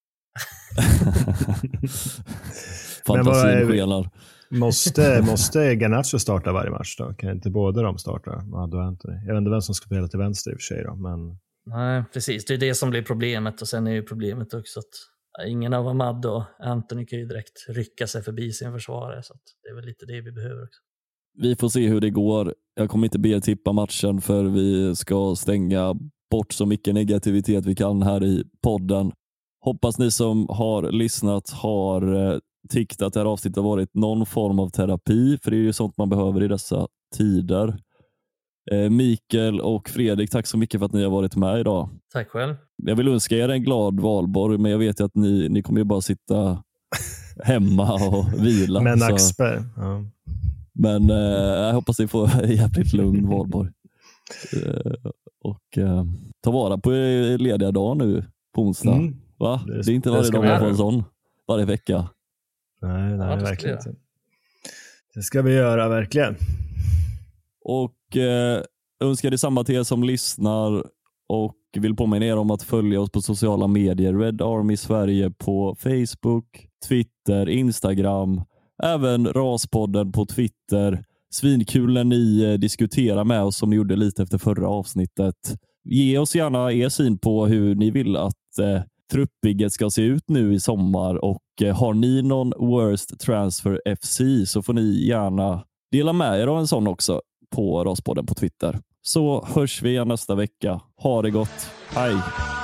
Fantasin skenar. Måste Garnacho starta varje match då? Kan inte båda de starta? Ja, då inte. Jag vet inte vem som ska spela till vänster i och för sig då, men... Nej, precis. Det är det som blir problemet och sen är ju problemet också att ingen av Ahmad och Anthony kan ju direkt rycka sig förbi sin försvarare, så att det är väl lite det vi behöver också. Vi får se hur det går. Jag kommer inte be er tippa matchen för vi ska stänga bort så mycket negativitet vi kan här i podden. Hoppas ni som har lyssnat har tyckt att det här avsnittet har varit någon form av terapi, för det är ju sånt man behöver i dessa tider. Mikael och Fredrik, tack så mycket för att ni har varit med idag. Tack själv. Jag vill önska er en glad valborg, men jag vet ju att ni kommer ju bara sitta hemma och vila. Med nackspärr. Ja. Men jag hoppas ni får jävligt lugn valborg. Och ta vara på lediga dag nu på onsdag. Va? Det är inte varje dag man får en sån varje vecka. Nej, verkligen inte. Det ska vi göra, verkligen. Och önskar detsamma till er som lyssnar och vill påminna er om att följa oss på sociala medier. Red Army Sverige på Facebook, Twitter, Instagram, även Raspodden på Twitter. Svinkul när ni diskuterar med oss som ni gjorde lite efter förra avsnittet. Ge oss gärna er syn på hur ni vill att truppbygget ska se ut nu i sommar, och har ni någon worst transfer FC så får ni gärna dela med er av en sån också på Raspodden på Twitter. Så hörs vi igen nästa vecka. Ha det gott. Hej!